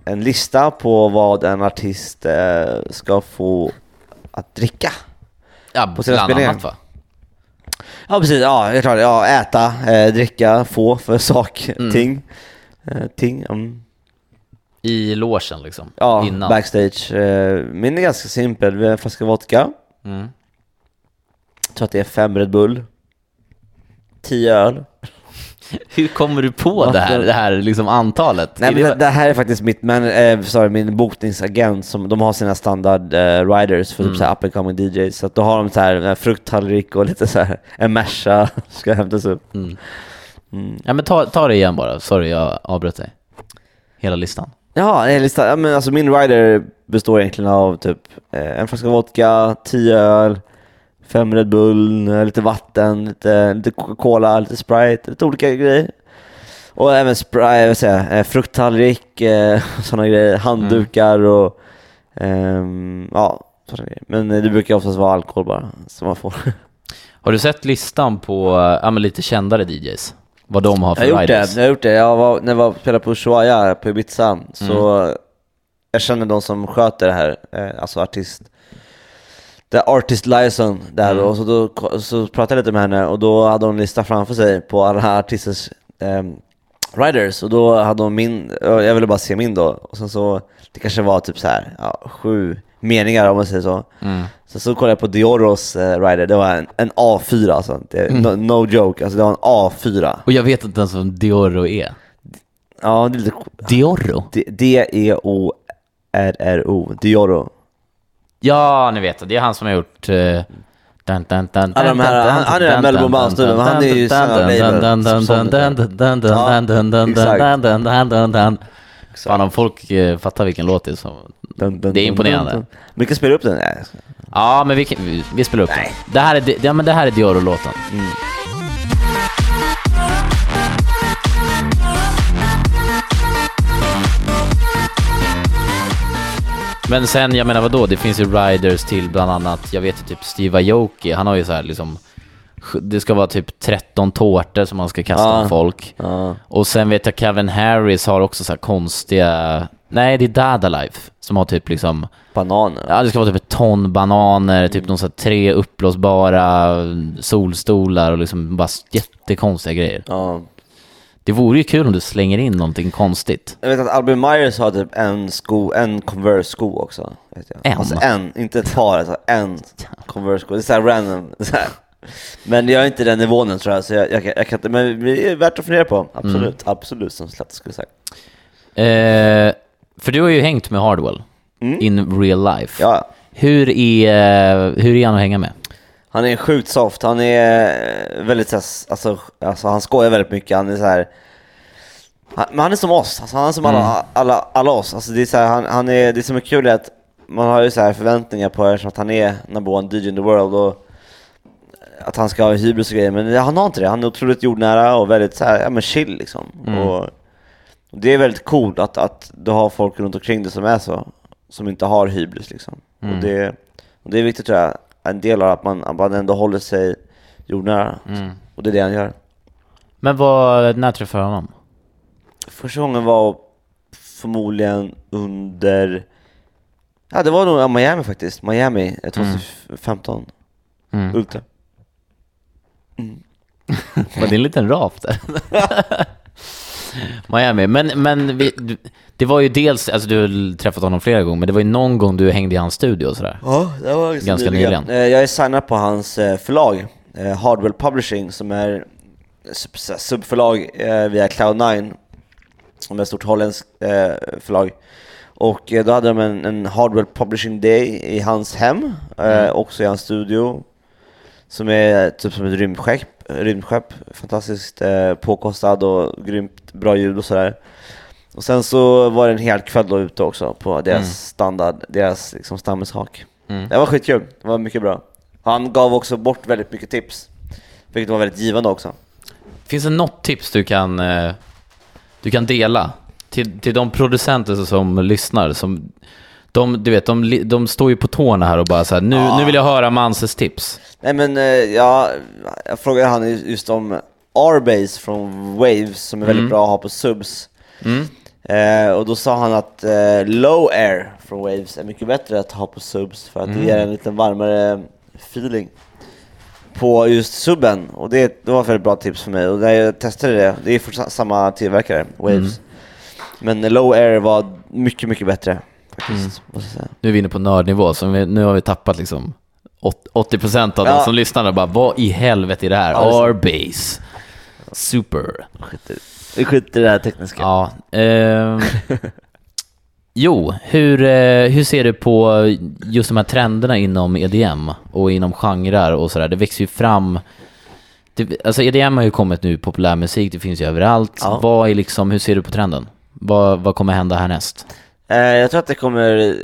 en lista på vad en artist eh, ska få att dricka. Ja, på sina bland spelningar. annat va? Ja, precis. Ja, jag tror det. Ja, äta, eh, dricka, få för sak, Mm. ting. Eh, ting. Mm. I logen liksom, Ja, innan. backstage. Eh, min är ganska simpel. Vi har en flaska vodka. Mm. Jag tror att det är fem Red Bull. Tio öl. Hur kommer du på det här, det här liksom antalet? Nej, Är men det... det, det här är faktiskt mitt, men, eh, sorry, min bokningsagent som de har sina standard eh, riders för Mm. typ så här up and coming D Js, så att då har de så här eh, frukttallrik och lite så här en mesha ska hämtas upp. Mm. Mm. Ja, men ta, ta det igen bara. Sorry, jag avbröt dig. Hela listan. Ja, en lista, ja, men alltså min rider består egentligen av typ eh, en flaska vodka, tio öl, fem Red Bull, eh, lite vatten, lite, lite Coca-Cola, lite Sprite, lite olika grejer. Och även Sprite, jag vill säga, eh, frukttallrik, eh, sådana grejer, handdukar och ehm, ja, sådana grejer. Men eh, det brukar oftast vara alkohol bara som man får. Har du sett listan på ja, men lite kändare D Js? Vad de har för Jag har gjort riders? det, jag har gjort det. Jag var, när jag var spelade på Ushuaia på Ibiza, så Mm. jag känner de som sköter det här, eh, alltså artist. Det är artist liaison där Mm. då, så då så pratade jag lite med henne och då hade hon en lista framför sig på alla artisters eh, riders, och då hade hon min, jag ville bara se min då, och sen så det kanske var typ så här, ja, sju meningar om man säger så. Mm. Så så kollade jag på Dioros eh, rider, det var en, en A fyra alltså, det, Mm. no, no joke, alltså det var en A fyra. Och jag vet inte ens vad Dioro är. Ja, det är lite Dioro? D- D-E-O-R-R-O, Dioro. Ja, ni vet det. Det är han som har gjort... Uh, dun, dun, dun, Alla de här- han- han är en Melbourne Bounce-snubbe, men han är ju sån här label. Fan, om folk uh, fattar vilken låt det är så... Dun, dun, Det är dun, imponerande. dun, dun. Vi kan spela upp den. Nej. Ja, men vi, kan, vi, vi spelar upp Nej. den. Det här är, Di- ja, men det här är Dioro-låten. Mm. Men sen, jag menar vadå? Det finns ju riders till bland annat, jag vet ju typ Steve Aoki, han har ju så här liksom, det ska vara typ tretton tårtor som man ska kasta Ja. om folk. Ja. Och sen vet jag Calvin Harris har också så här konstiga, nej det är Dada Life som har typ liksom, Bananer. ja det ska vara typ ett ton bananer, typ någon så här tre uppblåsbara solstolar och liksom bara jättekonstiga grejer. Ja. Det vore ju kul om du slänger in någonting konstigt. Jag vet att Albin Myers har typ en sko, en Converse-sko också. Vet jag. En? Alltså en, inte ett par, alltså en Converse-sko. Det är så här random. Så här. Men jag är inte den nivån tror jag, så jag, jag, jag, jag kan inte, men det är värt att fundera på. Absolut, Mm. absolut, som Slatt skulle säga. Eh, för du har ju hängt med Hardwell Mm. in real life. Ja, Hur är, hur är han att hänga med? han är sjukt soft. Han är väldigt så här, alltså, alltså han skojar väldigt mycket. Han är så här, han, men han är som oss. Alltså, han är som alla, Mm. alla, alla oss. Alltså, det är så här, han, han är, det som är kul är att man har ju så här förväntningar på att han är number one D J in the world och att han ska ha hybris och grejer, men han har inte det. Han är otroligt jordnära och väldigt så här, ja men chill liksom. Mm. Och, och det är väldigt coolt att, att du har folk runt omkring dig som är så, som inte har hybris liksom. Mm. Och, det, och det är viktigt tror jag, en del av att man, att man ändå håller sig jordnära. Mm. Och det är det han gör. Men vad, när träffade du honom? Första gången var förmodligen under, ja det var nog Miami faktiskt. Miami tjugo femton. Mm. Ultra. Var det en liten rap där? Miami, men, men vi, du, det var ju dels, alltså du har träffat honom flera gånger, men det var ju någon gång du hängde i hans studio och sådär. Ja, det var ganska, Ganska nyligen. nyligen. Eh, Jag är signad på hans eh, förlag, eh, Hardwell Publishing, som är sub- subförlag eh, via Cloud nine, som är ett stort holländskt eh, förlag. Och eh, då hade de en, en Hardwell Publishing Day i hans hem, eh, Mm. också i hans studio, som är typ som ett rymdskepp, rymdskepp fantastiskt eh, påkostad och grymt bra ljud och sådär. Och sen så var det en hel kväll då ute också på deras Mm. standard, deras liksom stammeshak. Mm. Det var skitkul, det var mycket bra. Han gav också bort väldigt mycket tips, vilket var väldigt givande också. Finns det något tips du kan, eh, du kan dela till, till de producenter som lyssnar? Som, de, du vet, de, li- de står ju på tårna här och bara så här, nu, Ja. nu vill jag höra Manses tips. Nej men eh, ja, jag frågade han just om R-Base från Waves som är väldigt Mm. bra att ha på subs. Mm. Eh, och då sa han att eh, low air från Waves är mycket bättre att ha på subs för att mm. det ger en lite varmare feeling på just subben. Och det, det var ett väldigt bra tips för mig. Och när jag testade det, det är för samma tillverkare, Waves. Mm. Men low air var mycket, mycket bättre faktiskt, mm. måste jag säga. Nu är vi inne på nördnivå, så vi, nu har vi tappat liksom åttio procent av ja. de som lyssnar och bara, vad i helvete är det här? Ja, R-Bass. Super. Vi skiter i det här tekniska. Ja. Eh, jo, hur, eh, hur ser du på just de här trenderna inom E D M och inom genrer och sådär? Det växer ju fram. Det, alltså E D M har ju kommit nu, populärmusik, det finns ju överallt. Ja. Vad är liksom, hur ser du på trenden? Vad, vad kommer hända härnäst? Eh, jag tror att det kommer eh,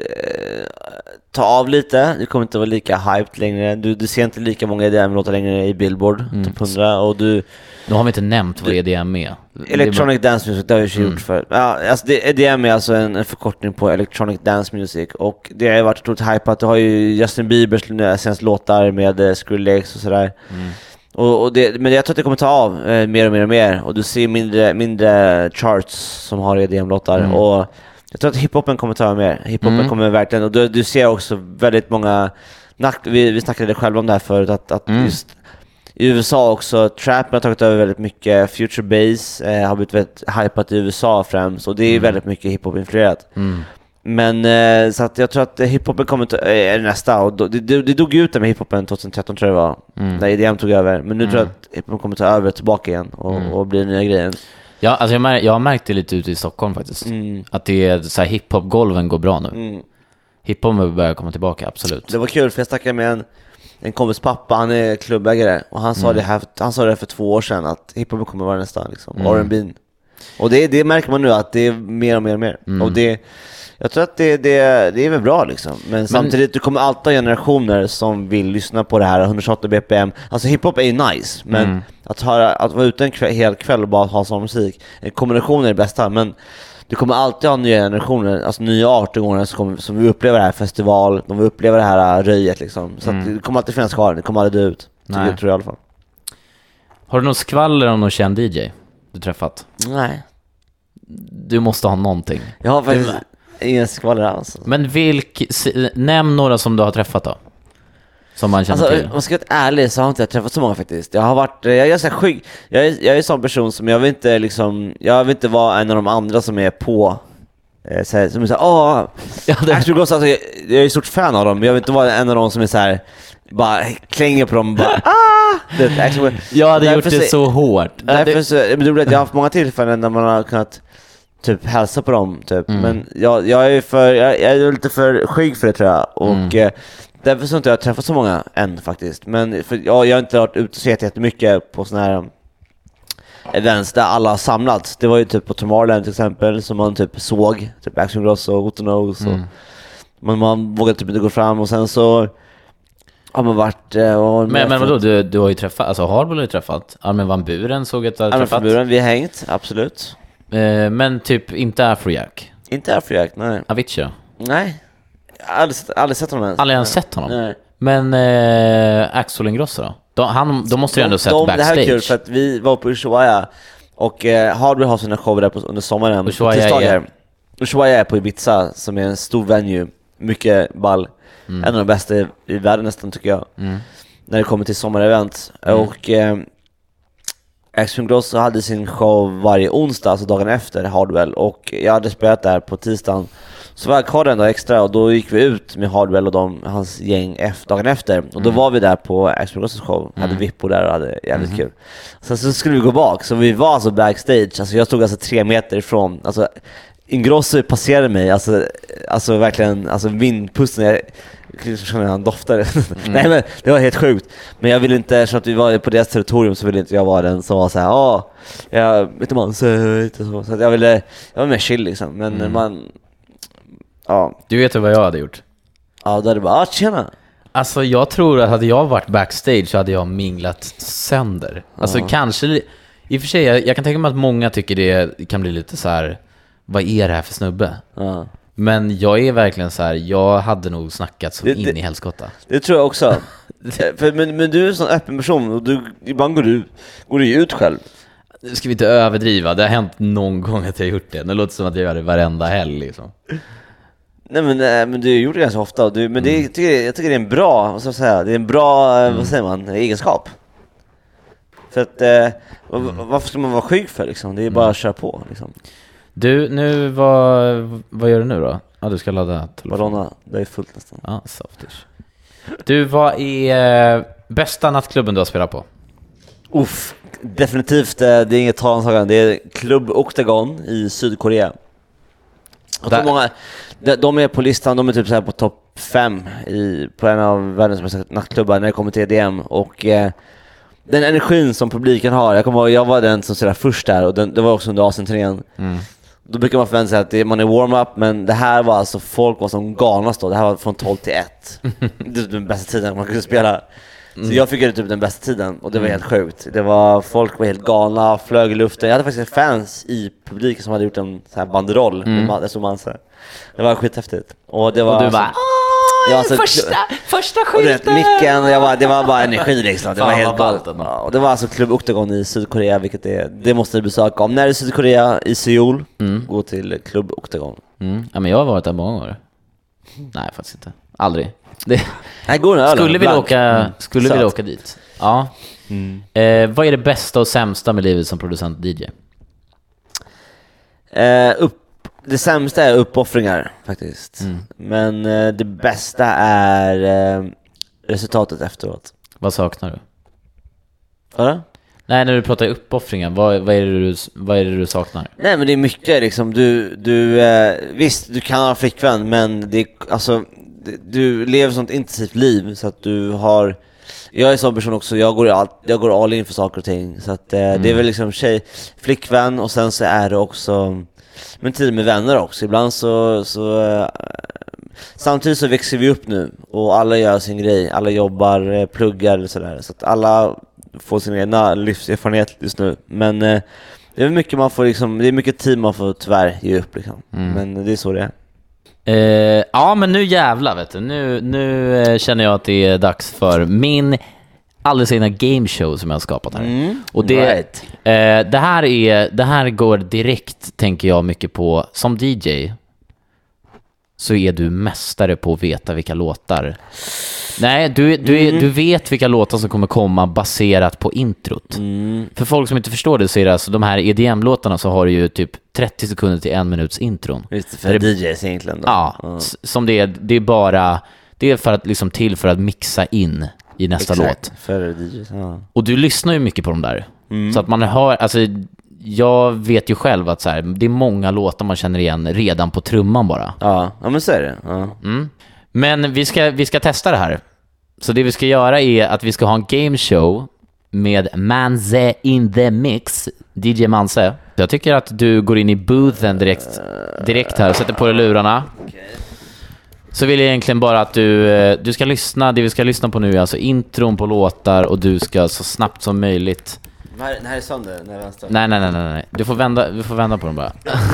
ta av lite. Det kommer inte vara lika hyped längre. Du, du ser inte lika många E D M-låtar längre i Billboard, mm. typ hundra. Och du, nu har vi inte nämnt vad E D M är. Electronic bara... Dance Music, det har vi ju mm. gjort för. Ja, alltså det, E D M är alltså en, en förkortning på Electronic Dance Music. Och det har ju varit otroligt hypat. Du har ju Justin Biebers senaste låtar med uh, Skrillex och sådär. Mm. Och, och det, men jag tror att det kommer ta av eh, mer och mer och mer. Och du ser mindre, mindre charts som har E D M-låtar. Mm. Och jag tror att hiphopen kommer ta av mer. Hiphopen mm. kommer verkligen... Och du, du ser också väldigt många... Vi, vi snackade själva om det här förut. Att, att mm. just i U S A också, trap har tagit över väldigt mycket. Future bass eh, har blivit väldigt hypat i U S A främst. Och det är mm. väldigt mycket hiphop-influerat. Mm. Men eh, så att jag tror att hiphopen kommer till, är nästa. Och då, det, det, det dog ut med hiphopen tjugohundratretton tror jag det var. Mm. När E D M tog över. Men nu mm. tror jag att hiphopen kommer ta över tillbaka igen. Och, mm. och bli nya grejer. Ja, alltså jag, mär, jag har märkt det lite ute i Stockholm faktiskt. Mm. Att det är så här, hiphop-golven går bra nu. Mm. Hiphop börjar komma tillbaka, absolut. Det var kul för jag snackade med en, en kompis pappa, han är klubbägare. Och han sa, mm. det, här, han sa det för två år sedan att hiphop kommer vara nästa liksom. Mm. R and B. Och det, det märker man nu att det är mer och mer och mer. Mm. Och det, jag tror att det, det, det är väl bra liksom. Men, Men samtidigt, du kommer alltid ha generationer som vill lyssna på det här hundratjugoåtta B P M. Alltså hiphop är ju nice, men mm. att, ha, att vara ute en kväll, hel kväll och bara ha sån musik, en kombination är det bästa. Men du kommer alltid ha nya generationer, alltså nya arton-åringar som, kommer, som vi upplever det här festival, de vill uppleva det här röjet liksom. Så mm. att det kommer alltid finnas kvar, det kommer aldrig dö ut. Nej. Det tror jag i alla fall. Har du någon skvaller om någon känd D J du träffat? Nej. Du måste ha någonting. Jag har faktiskt ingen skvaller alls. Men vilk, nämn några som du har träffat då. Som man känner alltså, till. Man ska vara ärlig så har inte jag träffat så många faktiskt. Jag har varit, jag är så här skygg. Jag är, jag är en sån person som jag vill inte liksom, jag vill inte vara en av de andra som är på eh, så här, som är så här, åh, ja, det... Actually, alltså, jag, jag är ett stort fan av dem, men jag vill inte vara en av dem som är så här, bara klänger på dem och bara, ah! Det, actually, jag hade gjort det så, så hårt. Därför så, men jag har haft många tillfällen där man har kunnat typ hälsa på dem typ. Mm. Men jag, jag är för jag, jag är lite för skygg för det tror jag. Och mm. eh, därför så inte jag har träffat så många än faktiskt. Men för, jag, jag har inte varit ute och sett jättemycket på såna här events där alla har samlats. Det var ju typ på Tomorrowland till exempel som man typ såg typ Action Gross och Otonos och mm. man, man vågade typ inte gå fram. Och sen så har man varit och men, men vadå, du, du har ju träffat, alltså Hardball har ju träffat Armin van Buren såg att du har Armin träffat van Buren, vi har hängt, absolut. Men typ inte Afrojack. Inte Afrojack, nej. Avicii då? Nej. Jag har aldrig sett, aldrig sett honom ens. Aldrig sett honom? Nej. Men äh, Axel Ingrosso då? De, han, de måste ju ändå sett de, backstage. Det här är kul för att vi var på Ushuaia och eh, Hardware har sina shower där på, under sommaren. Ushuaia är... Ushuaia är på Ibiza som är en stor venue. Mycket ball. Mm. En av de bästa i, i världen nästan tycker jag. Mm. När det kommer till sommarevent. Mm. Och... Eh, Action Grosso hade sin show varje onsdag, alltså dagen efter Hardwell. Och jag hade spelat där på tisdagen. Så var jag kvar en dag extra och då gick vi ut med Hardwell och de, hans gäng efter, dagen efter. Och då mm. var vi där på Action Grossos show. Mm. Hade Vippo där och hade jävligt mm. kul. Sen så skulle vi gå bak, så vi var alltså backstage. Alltså jag stod alltså tre meter ifrån. Alltså Ingrosso passerade mig. Alltså, alltså verkligen, alltså vindpusten. Jag, jag känner han doftade. Mm. Nej men det var helt sjukt. Men jag ville inte, så att vi var på deras territorium så ville inte jag vara den som var så här, ja, jag vet inte man så, så att jag ville, jag var mer chill liksom. Men mm. man, ja. Du vet vad jag hade gjort? Ja, då hade bara, ah, tjena. Alltså jag tror att hade jag varit backstage så hade jag minglat sönder. Alltså ja. Kanske, i och för sig, jag, jag kan tänka mig att många tycker det kan bli lite så här, vad är det här för snubbe? Ja. Men jag är verkligen så här, jag hade nog snackat så det, in det, i helskotta. Det tror jag också. För, men, men du är en sån öppen person och du, ibland går du, går du ut själv. Nu ska vi inte överdriva. Det har hänt någon gång att jag har gjort det. Det låter som att jag gör det varenda helg liksom. Nej men, nej, men du gjorde det ganska ofta. Du, men det, jag, tycker, jag tycker det är en bra, vad ska jag säga, det är en bra, mm. vad säger man, egenskap. För att, eh, mm. varför ska man vara skygg för liksom? Det är bara mm. att köra på liksom. Du, nu, vad, vad gör du nu då? Ja, du ska ladda telefonen. Barona, det är fullt nästan. Ja, softish. Du, vad är eh, bästa nattklubben du har spelat på? Uff, definitivt, det är inget tal om saken. Det är Club Octagon i Sydkorea. Och där... många, de, de är på listan, de är typ så här på topp fem i, på en av världens bästa nattklubbar när det kommer till E D M. Och eh, den energin som publiken har, jag kommer ihåg, jag var den som spelade först där, och den, det var också under Asien-turnén. Mm. Då brukar man förvänta sig att det, man är warm-up, men det här var alltså, folk var som galnast då. Det här var från tolv till ett. Det är den bästa tiden man kunde spela. Mm. Så jag fick ju typ den bästa tiden, och det var mm. helt sjukt. Det var, folk var helt galna, flög i luften. Jag hade faktiskt fans i publiken som hade gjort en så här banderoll mm. med som man, så här. Det var skithäftigt. Och det var, och du bara, ja, alltså, första, första skylten! Micken, jag bara, det var bara energi liksom. Det var helt ballt. Ja, och det var alltså Club Octagon i Sydkorea, vilket är, det måste du besöka. Om när det är Sydkorea, i Seoul, mm. gå till Club Octagon. Mm. Ja, men jag har varit där många år. Nej, faktiskt inte. Aldrig. Det... Nej, går öl, skulle vi åka, mm. skulle vi åka dit? Ja. Mm. Eh, vad är det bästa och sämsta med livet som producent D J? Eh, upp, det sämsta är uppoffringar faktiskt. Mm. Men eh, det bästa är eh, resultatet efteråt. Vad saknar du? Vad? Nej, när du pratar uppoffringar, vad, vad, är det du, vad är det du saknar? Nej, men det är mycket liksom. Du, du, eh, visst, du kan ha flickvän, men det, alltså, du lever sånt intensivt liv så att du har... Jag är en sån person också, jag går, all, jag går all in för saker och ting. Så att, eh, mm. det är väl liksom tjej, flickvän, och sen så är det också... Men tid med vänner också. Ibland så... så eh, samtidigt så växer vi upp nu, och alla gör sin grej. Alla jobbar, eh, pluggar och sådär. Så att alla får sin egna livserfarenhet just nu. Men eh, det är mycket man får liksom... Det är mycket tid man får tyvärr ge upp liksom. Mm. Men det är så det är. Uh, ja, men nu jävlar, vet du. Nu, nu uh, känner jag att det är dags för min alldeles egna gameshow som jag har skapat här. Mm, och det, right. uh, det, här är, det här går direkt, tänker jag, mycket på. Som D J så är du mästare på att veta vilka låtar. Nej, du, du, mm. är, du vet vilka låtar som kommer komma baserat på introt. Mm. För folk som inte förstår det så är det alltså de här E D M-låtarna, så har du ju typ trettio sekunder till en minuts intron. Just det, för D Js egentligen då. Ja, mm. som det är, det är bara det är för att liksom till för att mixa in i nästa Exakt, låt. För D Js, ja. Och du lyssnar ju mycket på dem där. Mm. Så att man hör, alltså jag vet ju själv att så här, det är många låtar man känner igen redan på trumman bara. Ja, ja men så är det. Ja. Mm. Men vi ska, vi ska testa det här. Så det vi ska göra är att vi ska ha en gameshow med Manze in the mix, D J Manze. Jag tycker att du går in i boothen direkt, direkt här och sätter på dig lurarna. Så vill jag egentligen bara att du, du ska lyssna. Det vi ska lyssna på nu är alltså intron på låtar, och du ska så snabbt som möjligt. Den här är sönder, den här vänster. Nej, nej, nej, nej, nej. Du får vända, du får vända på dem bara.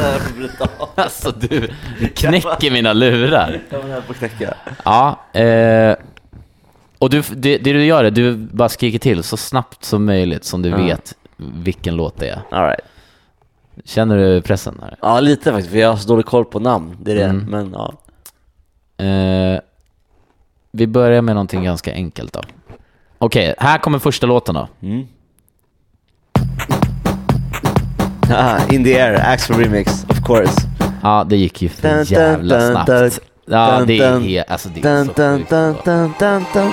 Alltså du knäcker mina lurar. Jag vill här på knäcka. Ja, eh, och du, det, det du gör är du bara skriker till så snabbt som möjligt som du mm. vet vilken låt det är. All right. Känner du pressen här? Ja, lite faktiskt, för jag har så dålig koll på namn. Det är det, mm. men ja. Eh, vi börjar med någonting ganska enkelt då. Okej, okay, här kommer första låten då. Mm. Ah, In the Air, Axel Remix, of course. Ja, det gick ju för dun, jävla dun, snabbt. Dun, ja, dun, det är helt, alltså det är dun, så dun, dun, dun, dun, dun.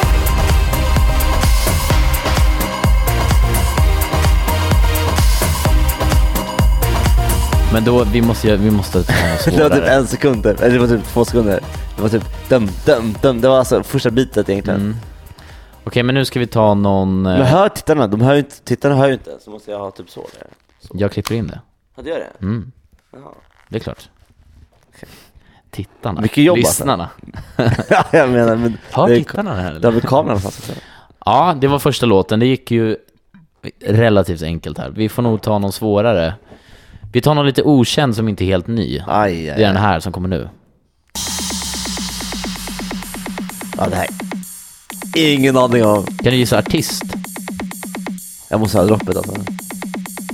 Men då, vi måste vi måste ta något svårare. Det var typ en sekund, eller det var typ två sekunder. Det var typ dum, dum, dum. Det var alltså första bitet egentligen. Mm. Okej, okay, men nu ska vi ta någon... Men hör tittarna, de hör ju inte, tittarna hör ju inte, så måste jag ha typ så där. Så. Jag klipper in det. Ja, det gör det? Mm. Jaha. Det är klart. Okay. Tittarna, mycket jobb, lyssnarna. Alltså. Ja, jag menar, men... Har det tittarna det här? Det har väl kameran fast. Ja, det var första låten. Det gick ju relativt enkelt här. Vi får nog ta någon svårare. Vi tar någon lite okänd som inte är helt ny. Aj, aj, det är den här som kommer nu. Ja, det här. Ingen aning om. Kan du gissa artist? Jag måste ha droppet alltså.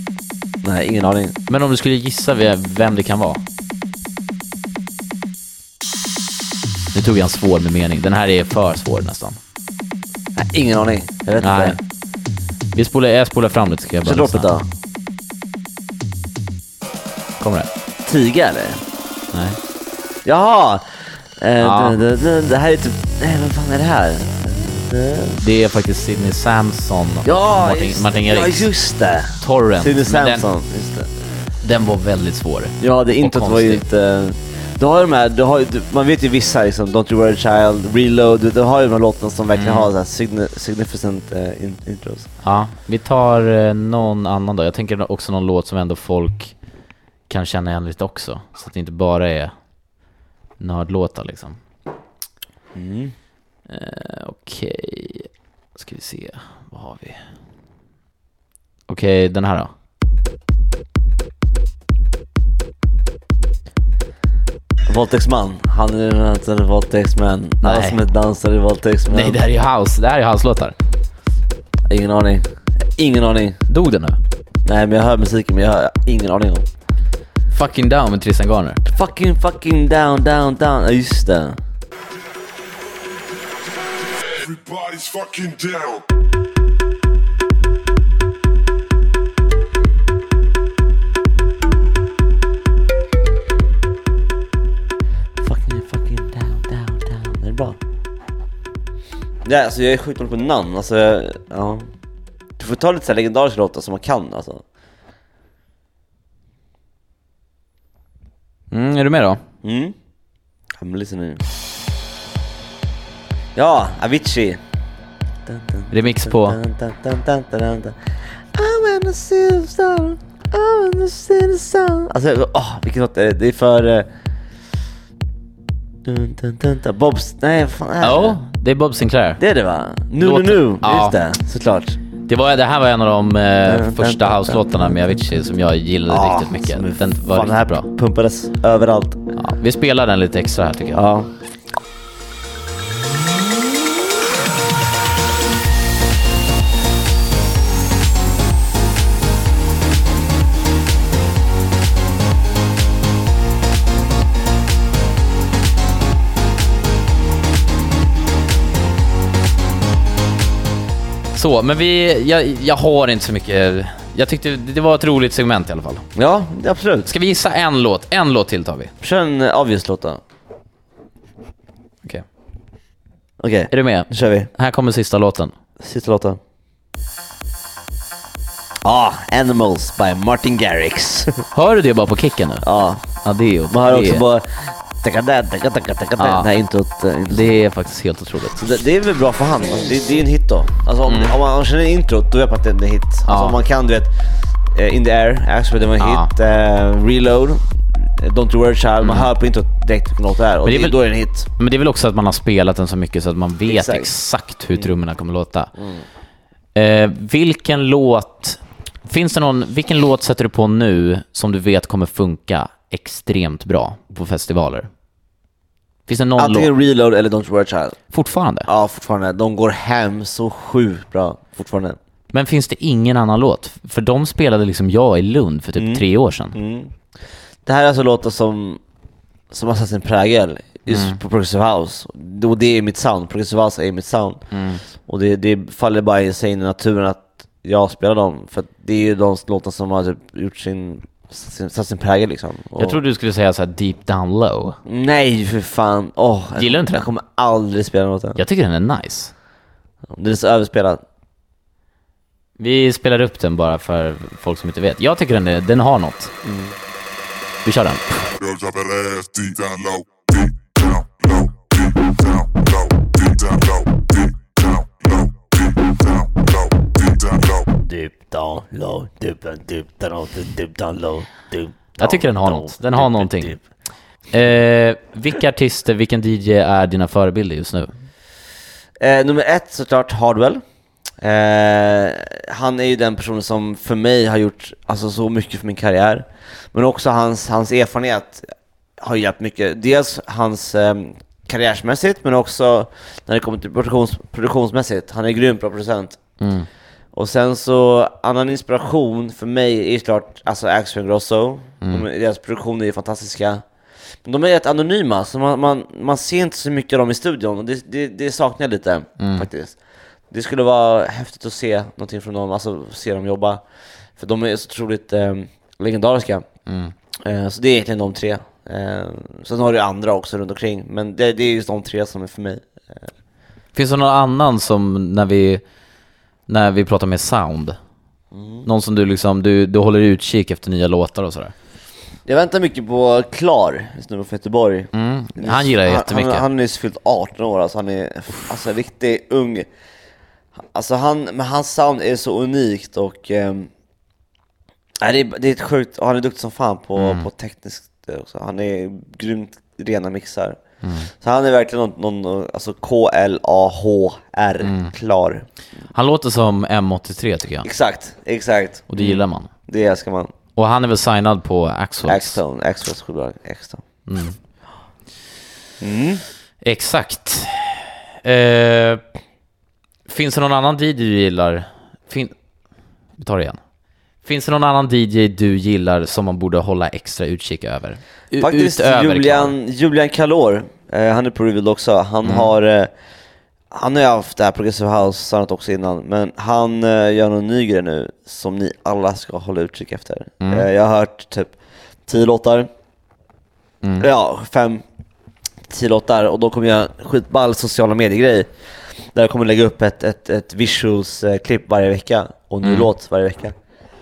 Nej, ingen aning. Men om du skulle gissa vem det kan vara. Nu tog jag en svår med mening. Den här är för svår nästan. Nej, ingen aning. Jag vet Nej. inte. Vi spolar, jag spolar fram lite, ska jag bara Så loppet då? Kommer det? Tiga eller? Nej. Jaha! Eh, Ja. det, det, det här är typ... Nej, vad fan är det här? Det... Det är faktiskt Sidney Samson och Ja, Martin, just, Martin ja, Garrix. just det. Torrent. Sidney Men den, Samson, just det. den var väldigt svår. Ja, det introt Och var ju konstigt. inte... Du har ju de här, du har ju, du, man vet ju vissa liksom, Don't You Worry Child, Reload, du, du har ju de här låtarna som verkligen Mm. har så här signi, significant uh, in, intros. Ja, vi tar eh, någon annan då. Jag tänker också någon låt som ändå folk kan känna igen lite också. Så att det inte bara är nördlåtar liksom. Mm. Eh, Okej, ska vi se. Vad har vi? Okej, den här då. Våldtäktsman, han är en våldtäktsman. Alla Nej. som är dansare i våldtäktsman. Nej, det här är ju house. Det här är ju house-låtar. Ingen aning. Ingen aning. Dog den nu? Nej, men jag hör musiken, men jag har ingen aning om. Fucking Down med Tristan Garner. Fucking fucking down, down, down. Ja, just det. Everybody's fucking down. Fucking fucking down, down, down. Det är bra. Ja, alltså jag är sjukt dålig på namn. Alltså, jag, ja. Du får ta lite så här legendariska låtar som man kan, alltså. Mm, är du med då? Mm. I'm listening. Ja, Avicii. Remix på... I wanna see the sun. I wanna see the sun. Alltså, åh, vilken låt är det? Det är för... Uh... Dun, dun, dun, dun. Bobs... Nej, vad fan är det? Ja, det är Bob Sinclair. Det är det, va? Nu, nu, Låten- nu. Ja. Just det, såklart. Det, var, det här var en av de eh, Dun, dun, första dun, house-låtarna med Avicii som jag gillade Ja, riktigt mycket. som är- Den var fan, det här riktigt bra. pumpades överallt. Ja, vi spelar den lite extra här tycker jag. Ja. Så, men vi... Jag, jag har inte så mycket... Jag tyckte det var ett roligt segment i alla fall. Ja, det är absolut. Ska vi gissa en låt? En låt till tar vi. Kör en uh, obvious låt då. Okej. Okej, Är du med? nu kör vi. Här kommer sista låten. Sista låten. Ah, Animals by Martin Garrix. Hör du det bara på kicken nu? Ja, Ja, det är ju... man hör det, också är, bara... Taka da, taka, taka, taka, Ja. det här introt. eh, introt. det är faktiskt helt otroligt. Så det, det är väl bra för han. Alltså, det, det är en hit då. Alltså om, Mm. om man känner introt, då vet man att det är en hit. Alltså Ja. om man kan, du vet, eh, In the Air, actually det var en Ja. hit. Eh, Reload, eh, Don't You Worry Child. Man hör på introt direkt vilken låt det är. Och Men det är det, väl- då är det en hit. Men det är väl också att man har spelat den så mycket så att man vet exakt, Exakt. hur trummorna kommer låta. Eh, vilken låt... Finns det någon... Vilken låt sätter du på nu som du vet kommer funka extremt bra på festivaler? Finns det någon Antingen låt? Reload eller Don't You Worry Child. Fortfarande? Ja, fortfarande. De går hem så sjukt bra. Fortfarande. Men finns det ingen annan låt? För de spelade liksom jag i Lund för typ Mm. tre år sedan. Mm. Det här är alltså låtar som som har satt sin prägel just Mm. på Progressive House. Och det är mitt sound. Progressive House är mitt sound. Mm. Och det, det faller bara i sig i naturen att jag spelar dem. För att det är ju de låtar som har typ gjort sin, sin, satt sin prägel liksom. Och Jag trodde du skulle säga så här Deep Down Low. nej, för fan. Åh, Gillar du inte jag den? kommer aldrig spela den låten. Jag tycker den är nice. Det är så överspelat. Vi spelar upp den bara för folk som inte vet. Jag tycker den, är, den har något. Vi kör den. Girl, drop that ass deep down low, deep down low, deep down low, deep down low, deep down low, deep down low, deep down low. Deep down low, deep, deep down, deep down low, deep. Jag tycker den har något. Den har någonting. Eh, vilka artister, vilken D J är dina förebilder just nu? Eh, nummer ett såklart Hardwell. Eh, han är ju den personen som för mig har gjort alltså, så mycket för min karriär. Men också hans, hans erfarenhet har hjälpt mycket. Dels hans eh, karriärsmässigt, men också när det kommer till produktions, produktionsmässigt. Han är grym bra producent. Mm. Och sen så, annan inspiration för mig är klart alltså Axel Ingrosso. Mm. De, deras produktioner är fantastiska. Men de är rätt anonyma, så man, man, man ser inte så mycket av dem i studion. Och det, det, det saknar jag lite, mm. faktiskt. Det skulle vara häftigt att se någonting från dem, alltså se dem jobba. För de är så otroligt eh, legendariska. Mm. Eh, så det är egentligen de tre. Eh, sen har du andra också runt omkring. Men det, det är just de tre som är för mig. Eh. Finns det någon annan som när vi när vi pratar med sound? Mm. Någon som du liksom du, du håller utkik efter nya låtar och sådär? Jag väntar mycket på Klar, snubben från Göteborg. Mm. Han gillar jag jättemycket. Han, han, han är nyss fyllt arton år, alltså han är alltså riktigt ung. Alltså han, men hans sound är så unikt och eh, det är det är ett sjukt. Han är duktig som fan på mm. på tekniskt också. Han är grymt rena mixar. Mm. Så han är verkligen någon, någon alltså K L A H R mm. Klar. Han låter som M åttiotre tycker jag. Exakt, exakt. Och det gillar man. Det älskar man. Och han är väl signad på Axwell. Axwell, Axwells skivbolag, Axwell. Mm. Mm. Exakt. Eh, finns det någon annan D J du gillar? Fin- Vi tar det igen. Finns det någon annan D J du gillar som man borde hålla extra utkik över? U- Faktiskt Julian, Julian Calor. Eh, han är på Revealed också. Han mm. har eh, han har ju haft det här Progressive House sanat också innan, men han eh, gör någon ny grej nu som ni alla ska hålla utkik efter. Mm. Eh, jag har hört typ tio låtar. Mm. Ja, fem tio låtar, och då kommer jag en skitball sociala medier-grej där jag kommer lägga upp ett, ett, ett visuals-klipp varje vecka och en ny mm. låt varje vecka.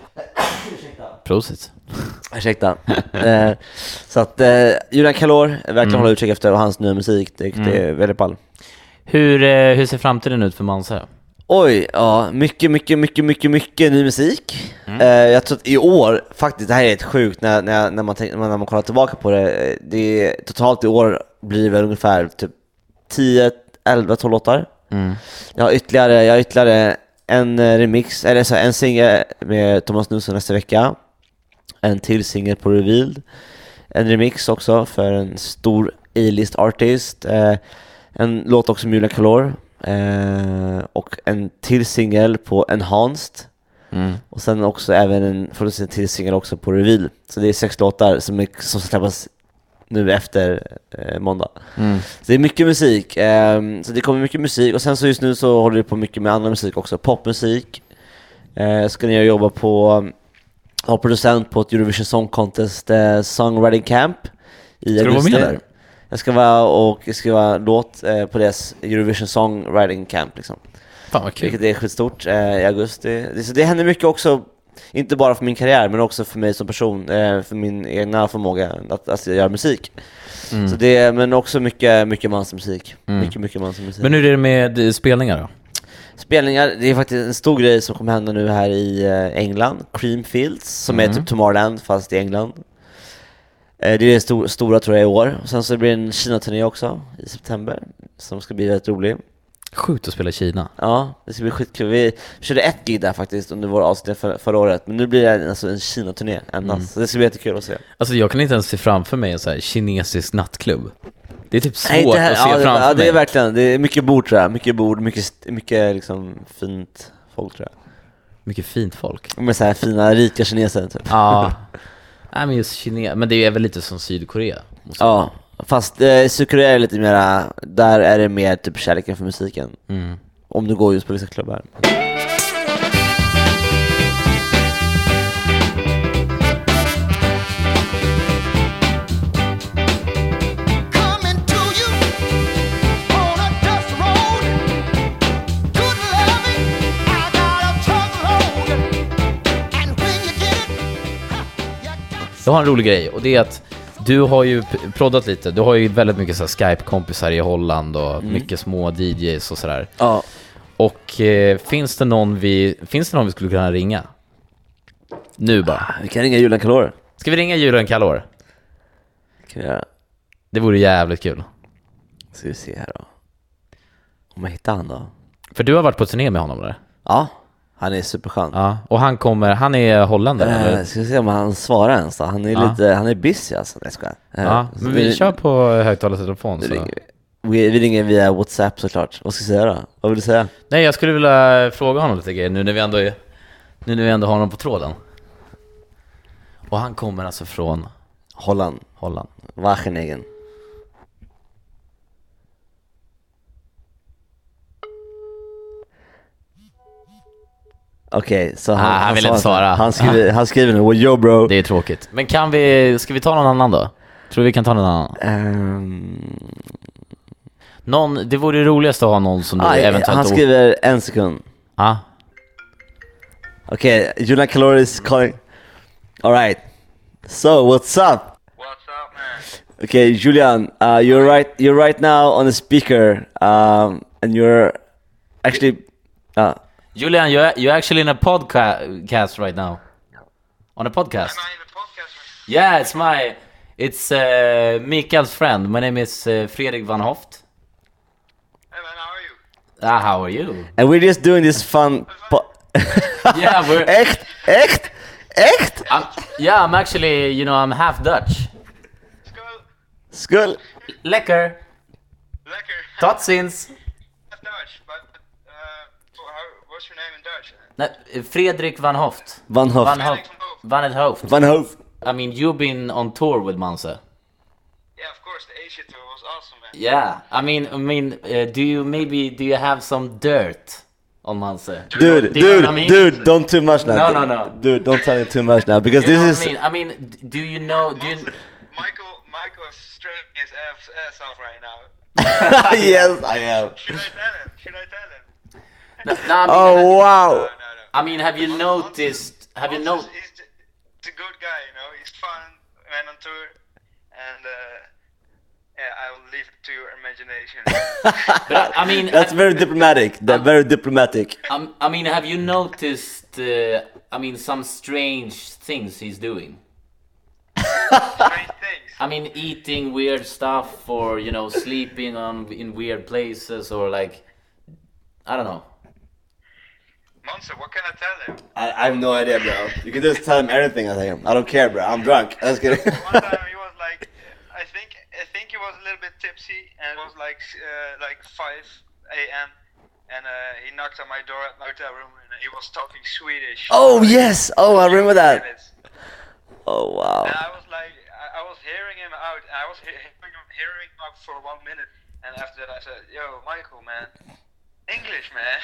Prosit. Ursäkta. eh, så att eh, Julian Calor verkligen mm. hålla utkik efter och hans nya musik. Det, mm. det är väldigt ball. Hur, eh, hur ser framtiden ut för Mansa? Oj, ja, mycket, mycket, mycket, mycket, mycket ny musik. Mm. Eh, jag tror att i år, faktiskt, det här är ett sjukt när, när, när, man tänk, när man kollar tillbaka på det. Det är, totalt i år blir det väl ungefär typ tio, elva, tolv låtar. Mm. Jag har ytterligare, jag har ytterligare en remix, eller så en singel med Thomas Nilsson nästa vecka. En till singel på Revealed. En remix också för en stor A-list artist. Eh, en låt också med Julian Calor. Eh, och en till singel på Enhanced. Mm. Och sen också även en, för en till singel också på Reveal. Så det är sex låtar som, är, som ska släppas nu efter eh, måndag. Mm. Så det är mycket musik. Eh, så det kommer mycket musik. Och sen så just nu så håller det på mycket med annan musik också. Popmusik. Eh, ska ni jobba på ha producent på ett Eurovision Song Contest eh, Songwriting Camp i augusti. Ska du vara med där? Jag ska vara och jag ska vara låt eh, på deras Eurovision Songwriting Camp liksom. Fan vad kul. Vilket är skitstort eh, i augusti. Det, så det händer mycket också, inte bara för min karriär men också för mig som person, eh, för min egna förmåga att, att göra musik. Mm. Så det, men också mycket mycket mansmusik. Mm. Mycket mycket mansmusik. Men hur är det med spelningar då? Spelningar, det är faktiskt en stor grej som kommer hända nu här i England, Creamfields, som mm. är typ Tomorrowland fast i England. Det är det stor, stora tror jag i år. Och sen så blir det en Kina-turné också i september som ska bli väldigt rolig. Sjukt att spela i Kina. Ja, det ska bli skitkul. Vi körde ett gig där faktiskt under vår avsnitt för, förra året. Men nu blir det alltså en Kina-turné endast. Mm. Så det ska bli jättekul att se. Alltså jag kan inte ens se framför mig en så här kinesisk nattklubb. Det är typ svårt Nej, här, att se ja, framför ja, mig. det är verkligen, det är mycket bord tror jag. Mycket bord, mycket, mycket liksom fint folk tror jag. Mycket fint folk. Med så här fina, rika kineser typ. Ja. Nej men just Kina, men det är väl lite som Sydkorea. Ja, fast eh, Sydkorea är lite mer, där är det mer typ kärleken för musiken. Mm. Om du går just på vissa klubbar. Jag har en rolig grej och det är att du har ju proddat lite. Du har ju väldigt mycket så här Skype-kompisar i Holland och mm. mycket små D Js och sådär. Ja. Och eh, finns det någon vi finns det någon vi skulle kunna ringa? Nu bara. Vi kan ringa Julian Calor. Ska vi ringa Julian Calor? Kan vi göra. Det vore jävligt kul. Ska vi se här då. Om jag hittar han då. För du har varit på turné med honom eller? Ja. Han är superskön. Ja, och han kommer, han är holländare äh, eller? Ska vi se om han svarar ens då. Han är ja. lite, han är busy alltså. Jag ska. Ja, men vi, vi kör på högtalartelefon så. Vi. vi, vi ringer via WhatsApp såklart. Vad ska jag säga då? Vad vill du säga? Nej, jag skulle vilja fråga honom lite grejer nu när vi ändå är, nu när vi ändå har honom på tråden. Och han kommer alltså från Holland. Holland. Wageningen. Okej, okay, så han, ah, han vill inte svara. Han skriver, han skriver nu, well, yo bro. Det är tråkigt. Men kan vi, ska vi ta någon annan då? Tror vi kan ta någon annan? Um... Någon, det vore det roligaste att ha någon som ah, du eventuellt... Han skriver en sekund. Ah. Okej, okay, Julian Caloris calling. All right. So, what's up? What's up, man? Okay, Julian, uh, you're right. You're right now on the speaker, um, and you're actually. Uh, Julian, you're you're actually in a podcast right now. On a podcast. Am I in a podcast? Right? Yeah, it's my, it's uh, Mikael's friend. My name is uh, Fredrik van Hoft. Hey, man, how are you? Ah, how are you? and we're just doing this fun. Po- Yeah, we're. echt, echt, echt. I'm, yeah, I'm actually, you know, I'm half Dutch. Skull. Skull. Lekker. Lekker. Tot ziens. That's Dutch, but uh, how, what's your name in Dutch? Nej, Fredrik van Hoft. Van Hoft. Van Hoft. Van het Hoofd. Van Hoft. I mean, you've been on tour with Manse. Yeah, of course, the Asia tour was awesome, man. Yeah, I mean, I mean, uh, do you maybe do you have some dirt on Manse? Dude, Do you know dude, what I mean? dude, don't too much now. No, no, no. Dude, don't tell me too much now because You know this what is. I mean, I mean, d- do you know? Do you? Michael, Michael is stroking his ass, ass off right now. Yes, I am. Should I tell him? Should I tell him? No, no, I mean, Oh have, wow. No, no, no. I mean, have you noticed? Have you Hans noticed? is- He's, j- he's a good guy, you know. He's fun, went on tour, and uh, yeah, I will leave it to your imagination. But I, I mean, That's very diplomatic. That's very diplomatic. um, I mean, have you noticed? Uh, I mean, some strange things he's doing. Strange things. I mean, eating weird stuff, or you know, sleeping on in weird places, or like, I don't know. Monster, what can I tell him? I, I have no idea, bro. You can just tell him anything. I think I don't care, bro. I'm drunk. That's good. One time he was like, I think, I think he was a little bit tipsy, and it was like, uh, like five a.m. and uh, he knocked on my door at my hotel room, and he was talking Swedish. Oh yes. Oh, I remember that. Minutes. Oh wow. And I was like, I, I was hearing him out. and I was he- hearing him, hearing him out for one minute, and after that I said, "Yo, Michael, man, English, man."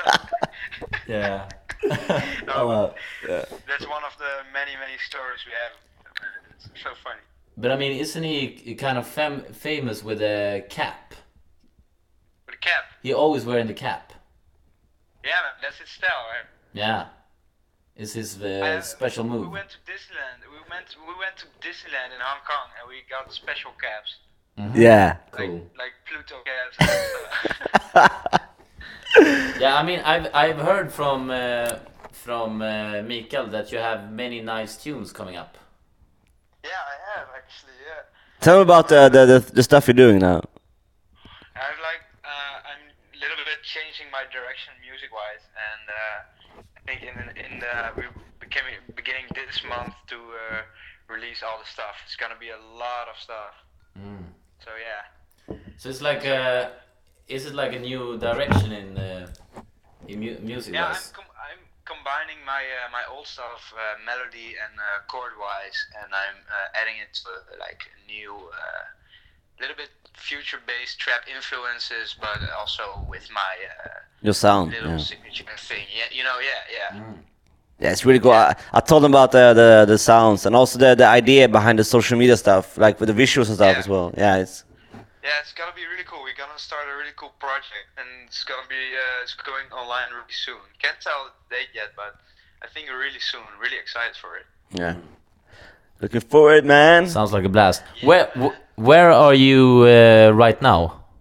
Yeah. No, Oh wow. Yeah. that's one of the many, many stories we have. It's so funny. But I mean, isn't he kind of fam- famous with a cap? With a cap. He always wearing the cap. Yeah, man, that's his style, right? Yeah. Is his uh, Uh, special We move. went to Disneyland. We went. We went to Disneyland in Hong Kong, and we got special cabs, Yeah. like Cool. like Pluto cabs. And stuff. Yeah, I mean, I've I've heard from uh, from uh, Mikael that you have many nice tunes coming up. Yeah, I have actually. Yeah, Tell me about the the, the, the stuff you're doing now. I've like uh, I'm a little bit changing my direction music-wise, and uh, I think in in the we became beginning this month to uh, release all the stuff. It's gonna be a lot of stuff. So yeah. So it's like uh is it like a new direction in uh, in mu- music Yeah, I'm, wise? com- I'm combining my uh, my old stuff, uh, melody and uh, chord wise, and I'm uh, adding it to uh, like a new, uh, little bit future based trap influences, but also with my uh, Your sound. little Yeah. signature thing. Yeah, you know, yeah, yeah. Yeah, it's really cool. I, I told them about the, the the sounds and also the the idea behind the social media stuff, like with the visuals and stuff Yeah. as well. Yeah, it's Yeah, it's gonna be really cool. We're gonna start a really cool project, and it's gonna be uh, it's going online really soon. Can't tell the date yet, but I think really soon. Really excited for it. yeah. Looking forward, man. Sounds like a blast. Where wh- where are you uh, right now?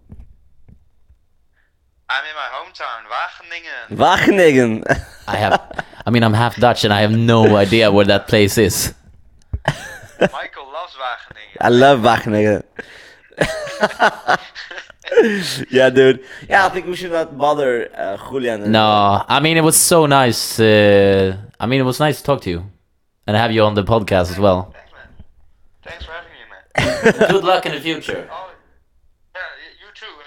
I'm in my hometown, Wageningen. Wageningen. I have I mean, I'm half Dutch and I have no idea where that place is. Michael loves Wageningen. I love Wageningen. Yeah, dude. Yeah, I think we should not bother uh, Julian. No, I mean, it was so nice. Uh, I mean, it was nice to talk to you and have you on the podcast as well. Thanks, man. Thanks for having me, man. Good luck in the future. Oh, yeah, y- you too.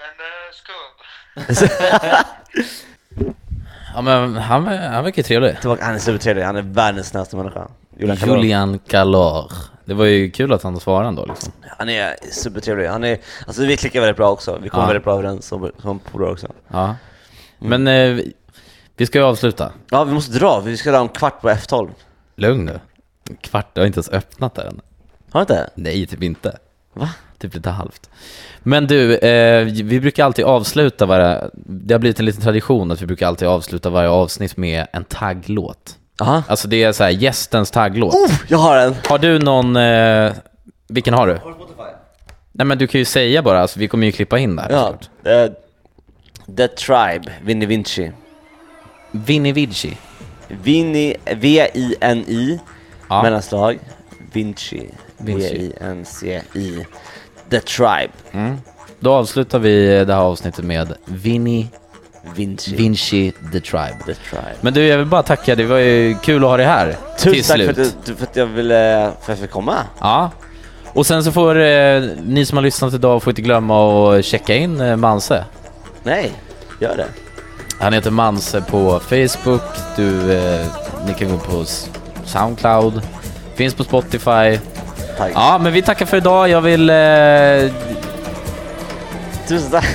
Ja, men han, han verkar trevlig. Han är supertrevlig, han är världens snällaste människa. Julian Kalor. Julian Kalor. Det var ju kul att han svarade ändå liksom. Han är supertrevlig. Han är, alltså vi klickar väldigt bra också. Vi kommer Ja. väldigt bra överens som, som polare också. Ja. Men eh, vi- vi ska ju avsluta. Ja, vi måste dra. Vi ska dra om kvart på F tolv. Lugn nu. Kvart, jag har inte ens öppnat där än. Har du inte? Nej, typ inte. Va? Typ lite halvt. Men du, eh, vi brukar alltid avsluta varje... Det har blivit en liten tradition att vi brukar alltid avsluta varje avsnitt med en tagglåt. Aha. Alltså det är så här, gästens tagglåt. Oh, jag har en. Har du någon... Eh, vilken har du? Har du Spotify? Nej, men du kan ju säga bara, alltså, vi kommer ju klippa in där. Ja. såklart. Uh, The Tribe, Vinny Vinci. Vinny Vici. Vinny, V I N I, Ja. mellanslag, Vinci, Vinci. V I N C I, The Tribe, Mm. Då avslutar vi det här avsnittet med Vinny Vinci, Vinci The Tribe. The Tribe. Men du, jag vill bara tacka, det var ju kul att ha dig här. till Tusen tack för slut. att, du, för att jag ville för att jag fick komma. Ja. Och sen så får eh, ni som har lyssnat idag får inte glömma att checka in eh, Manse. Nej, gör det. Han heter Manse på Facebook. Du, eh, ni kan gå på S- Soundcloud. Finns på Spotify. Tack. Ja, men vi tackar för idag. Jag vill... Eh, Tusen tack.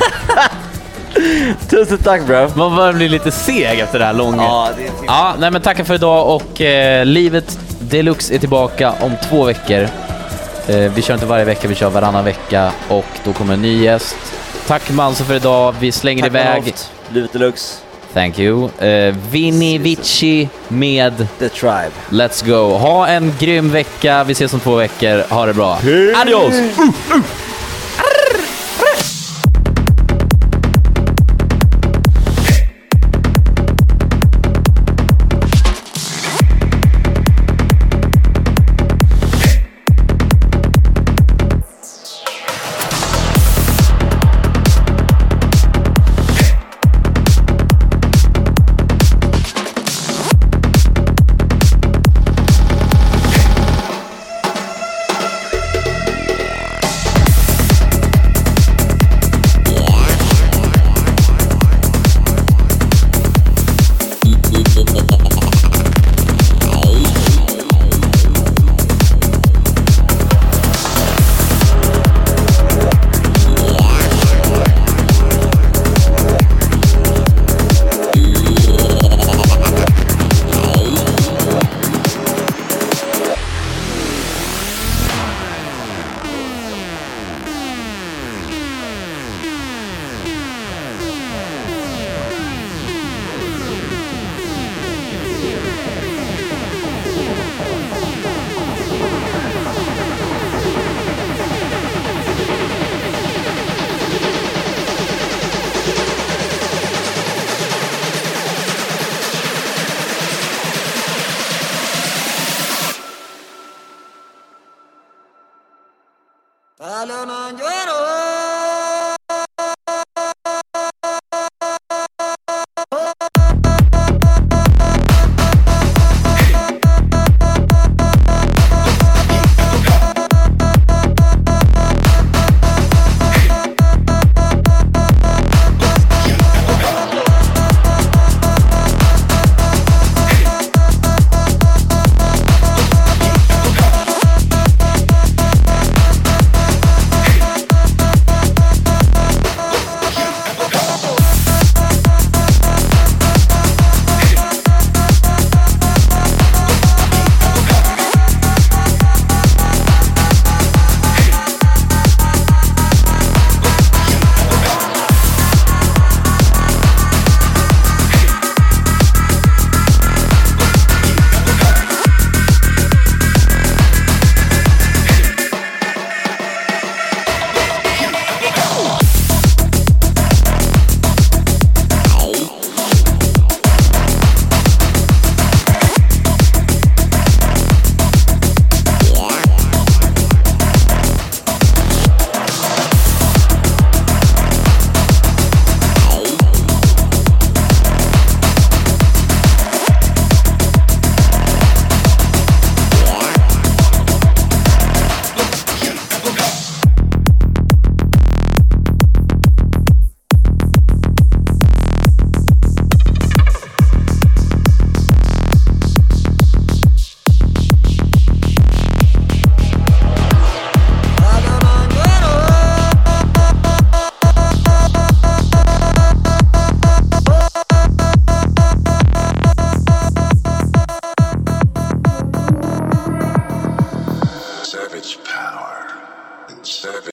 Tusen tack, bro. man börjar bli lite seg efter det här långa. Ja, det är Ja, nej men tackar för idag och eh, Livet Deluxe är tillbaka om två veckor. Eh, vi kör inte varje vecka, vi kör varannan vecka och då kommer en ny gäst. Tack Manse för idag, vi slänger tack iväg. Hoft. Livet Deluxe, Thank you. Eh, Vinny Vici med The Tribe. Let's Go. Ha en grym vecka, vi ses om två veckor. Ha det bra. Peace. Adios! Palo no lloro. Savage power. Savage.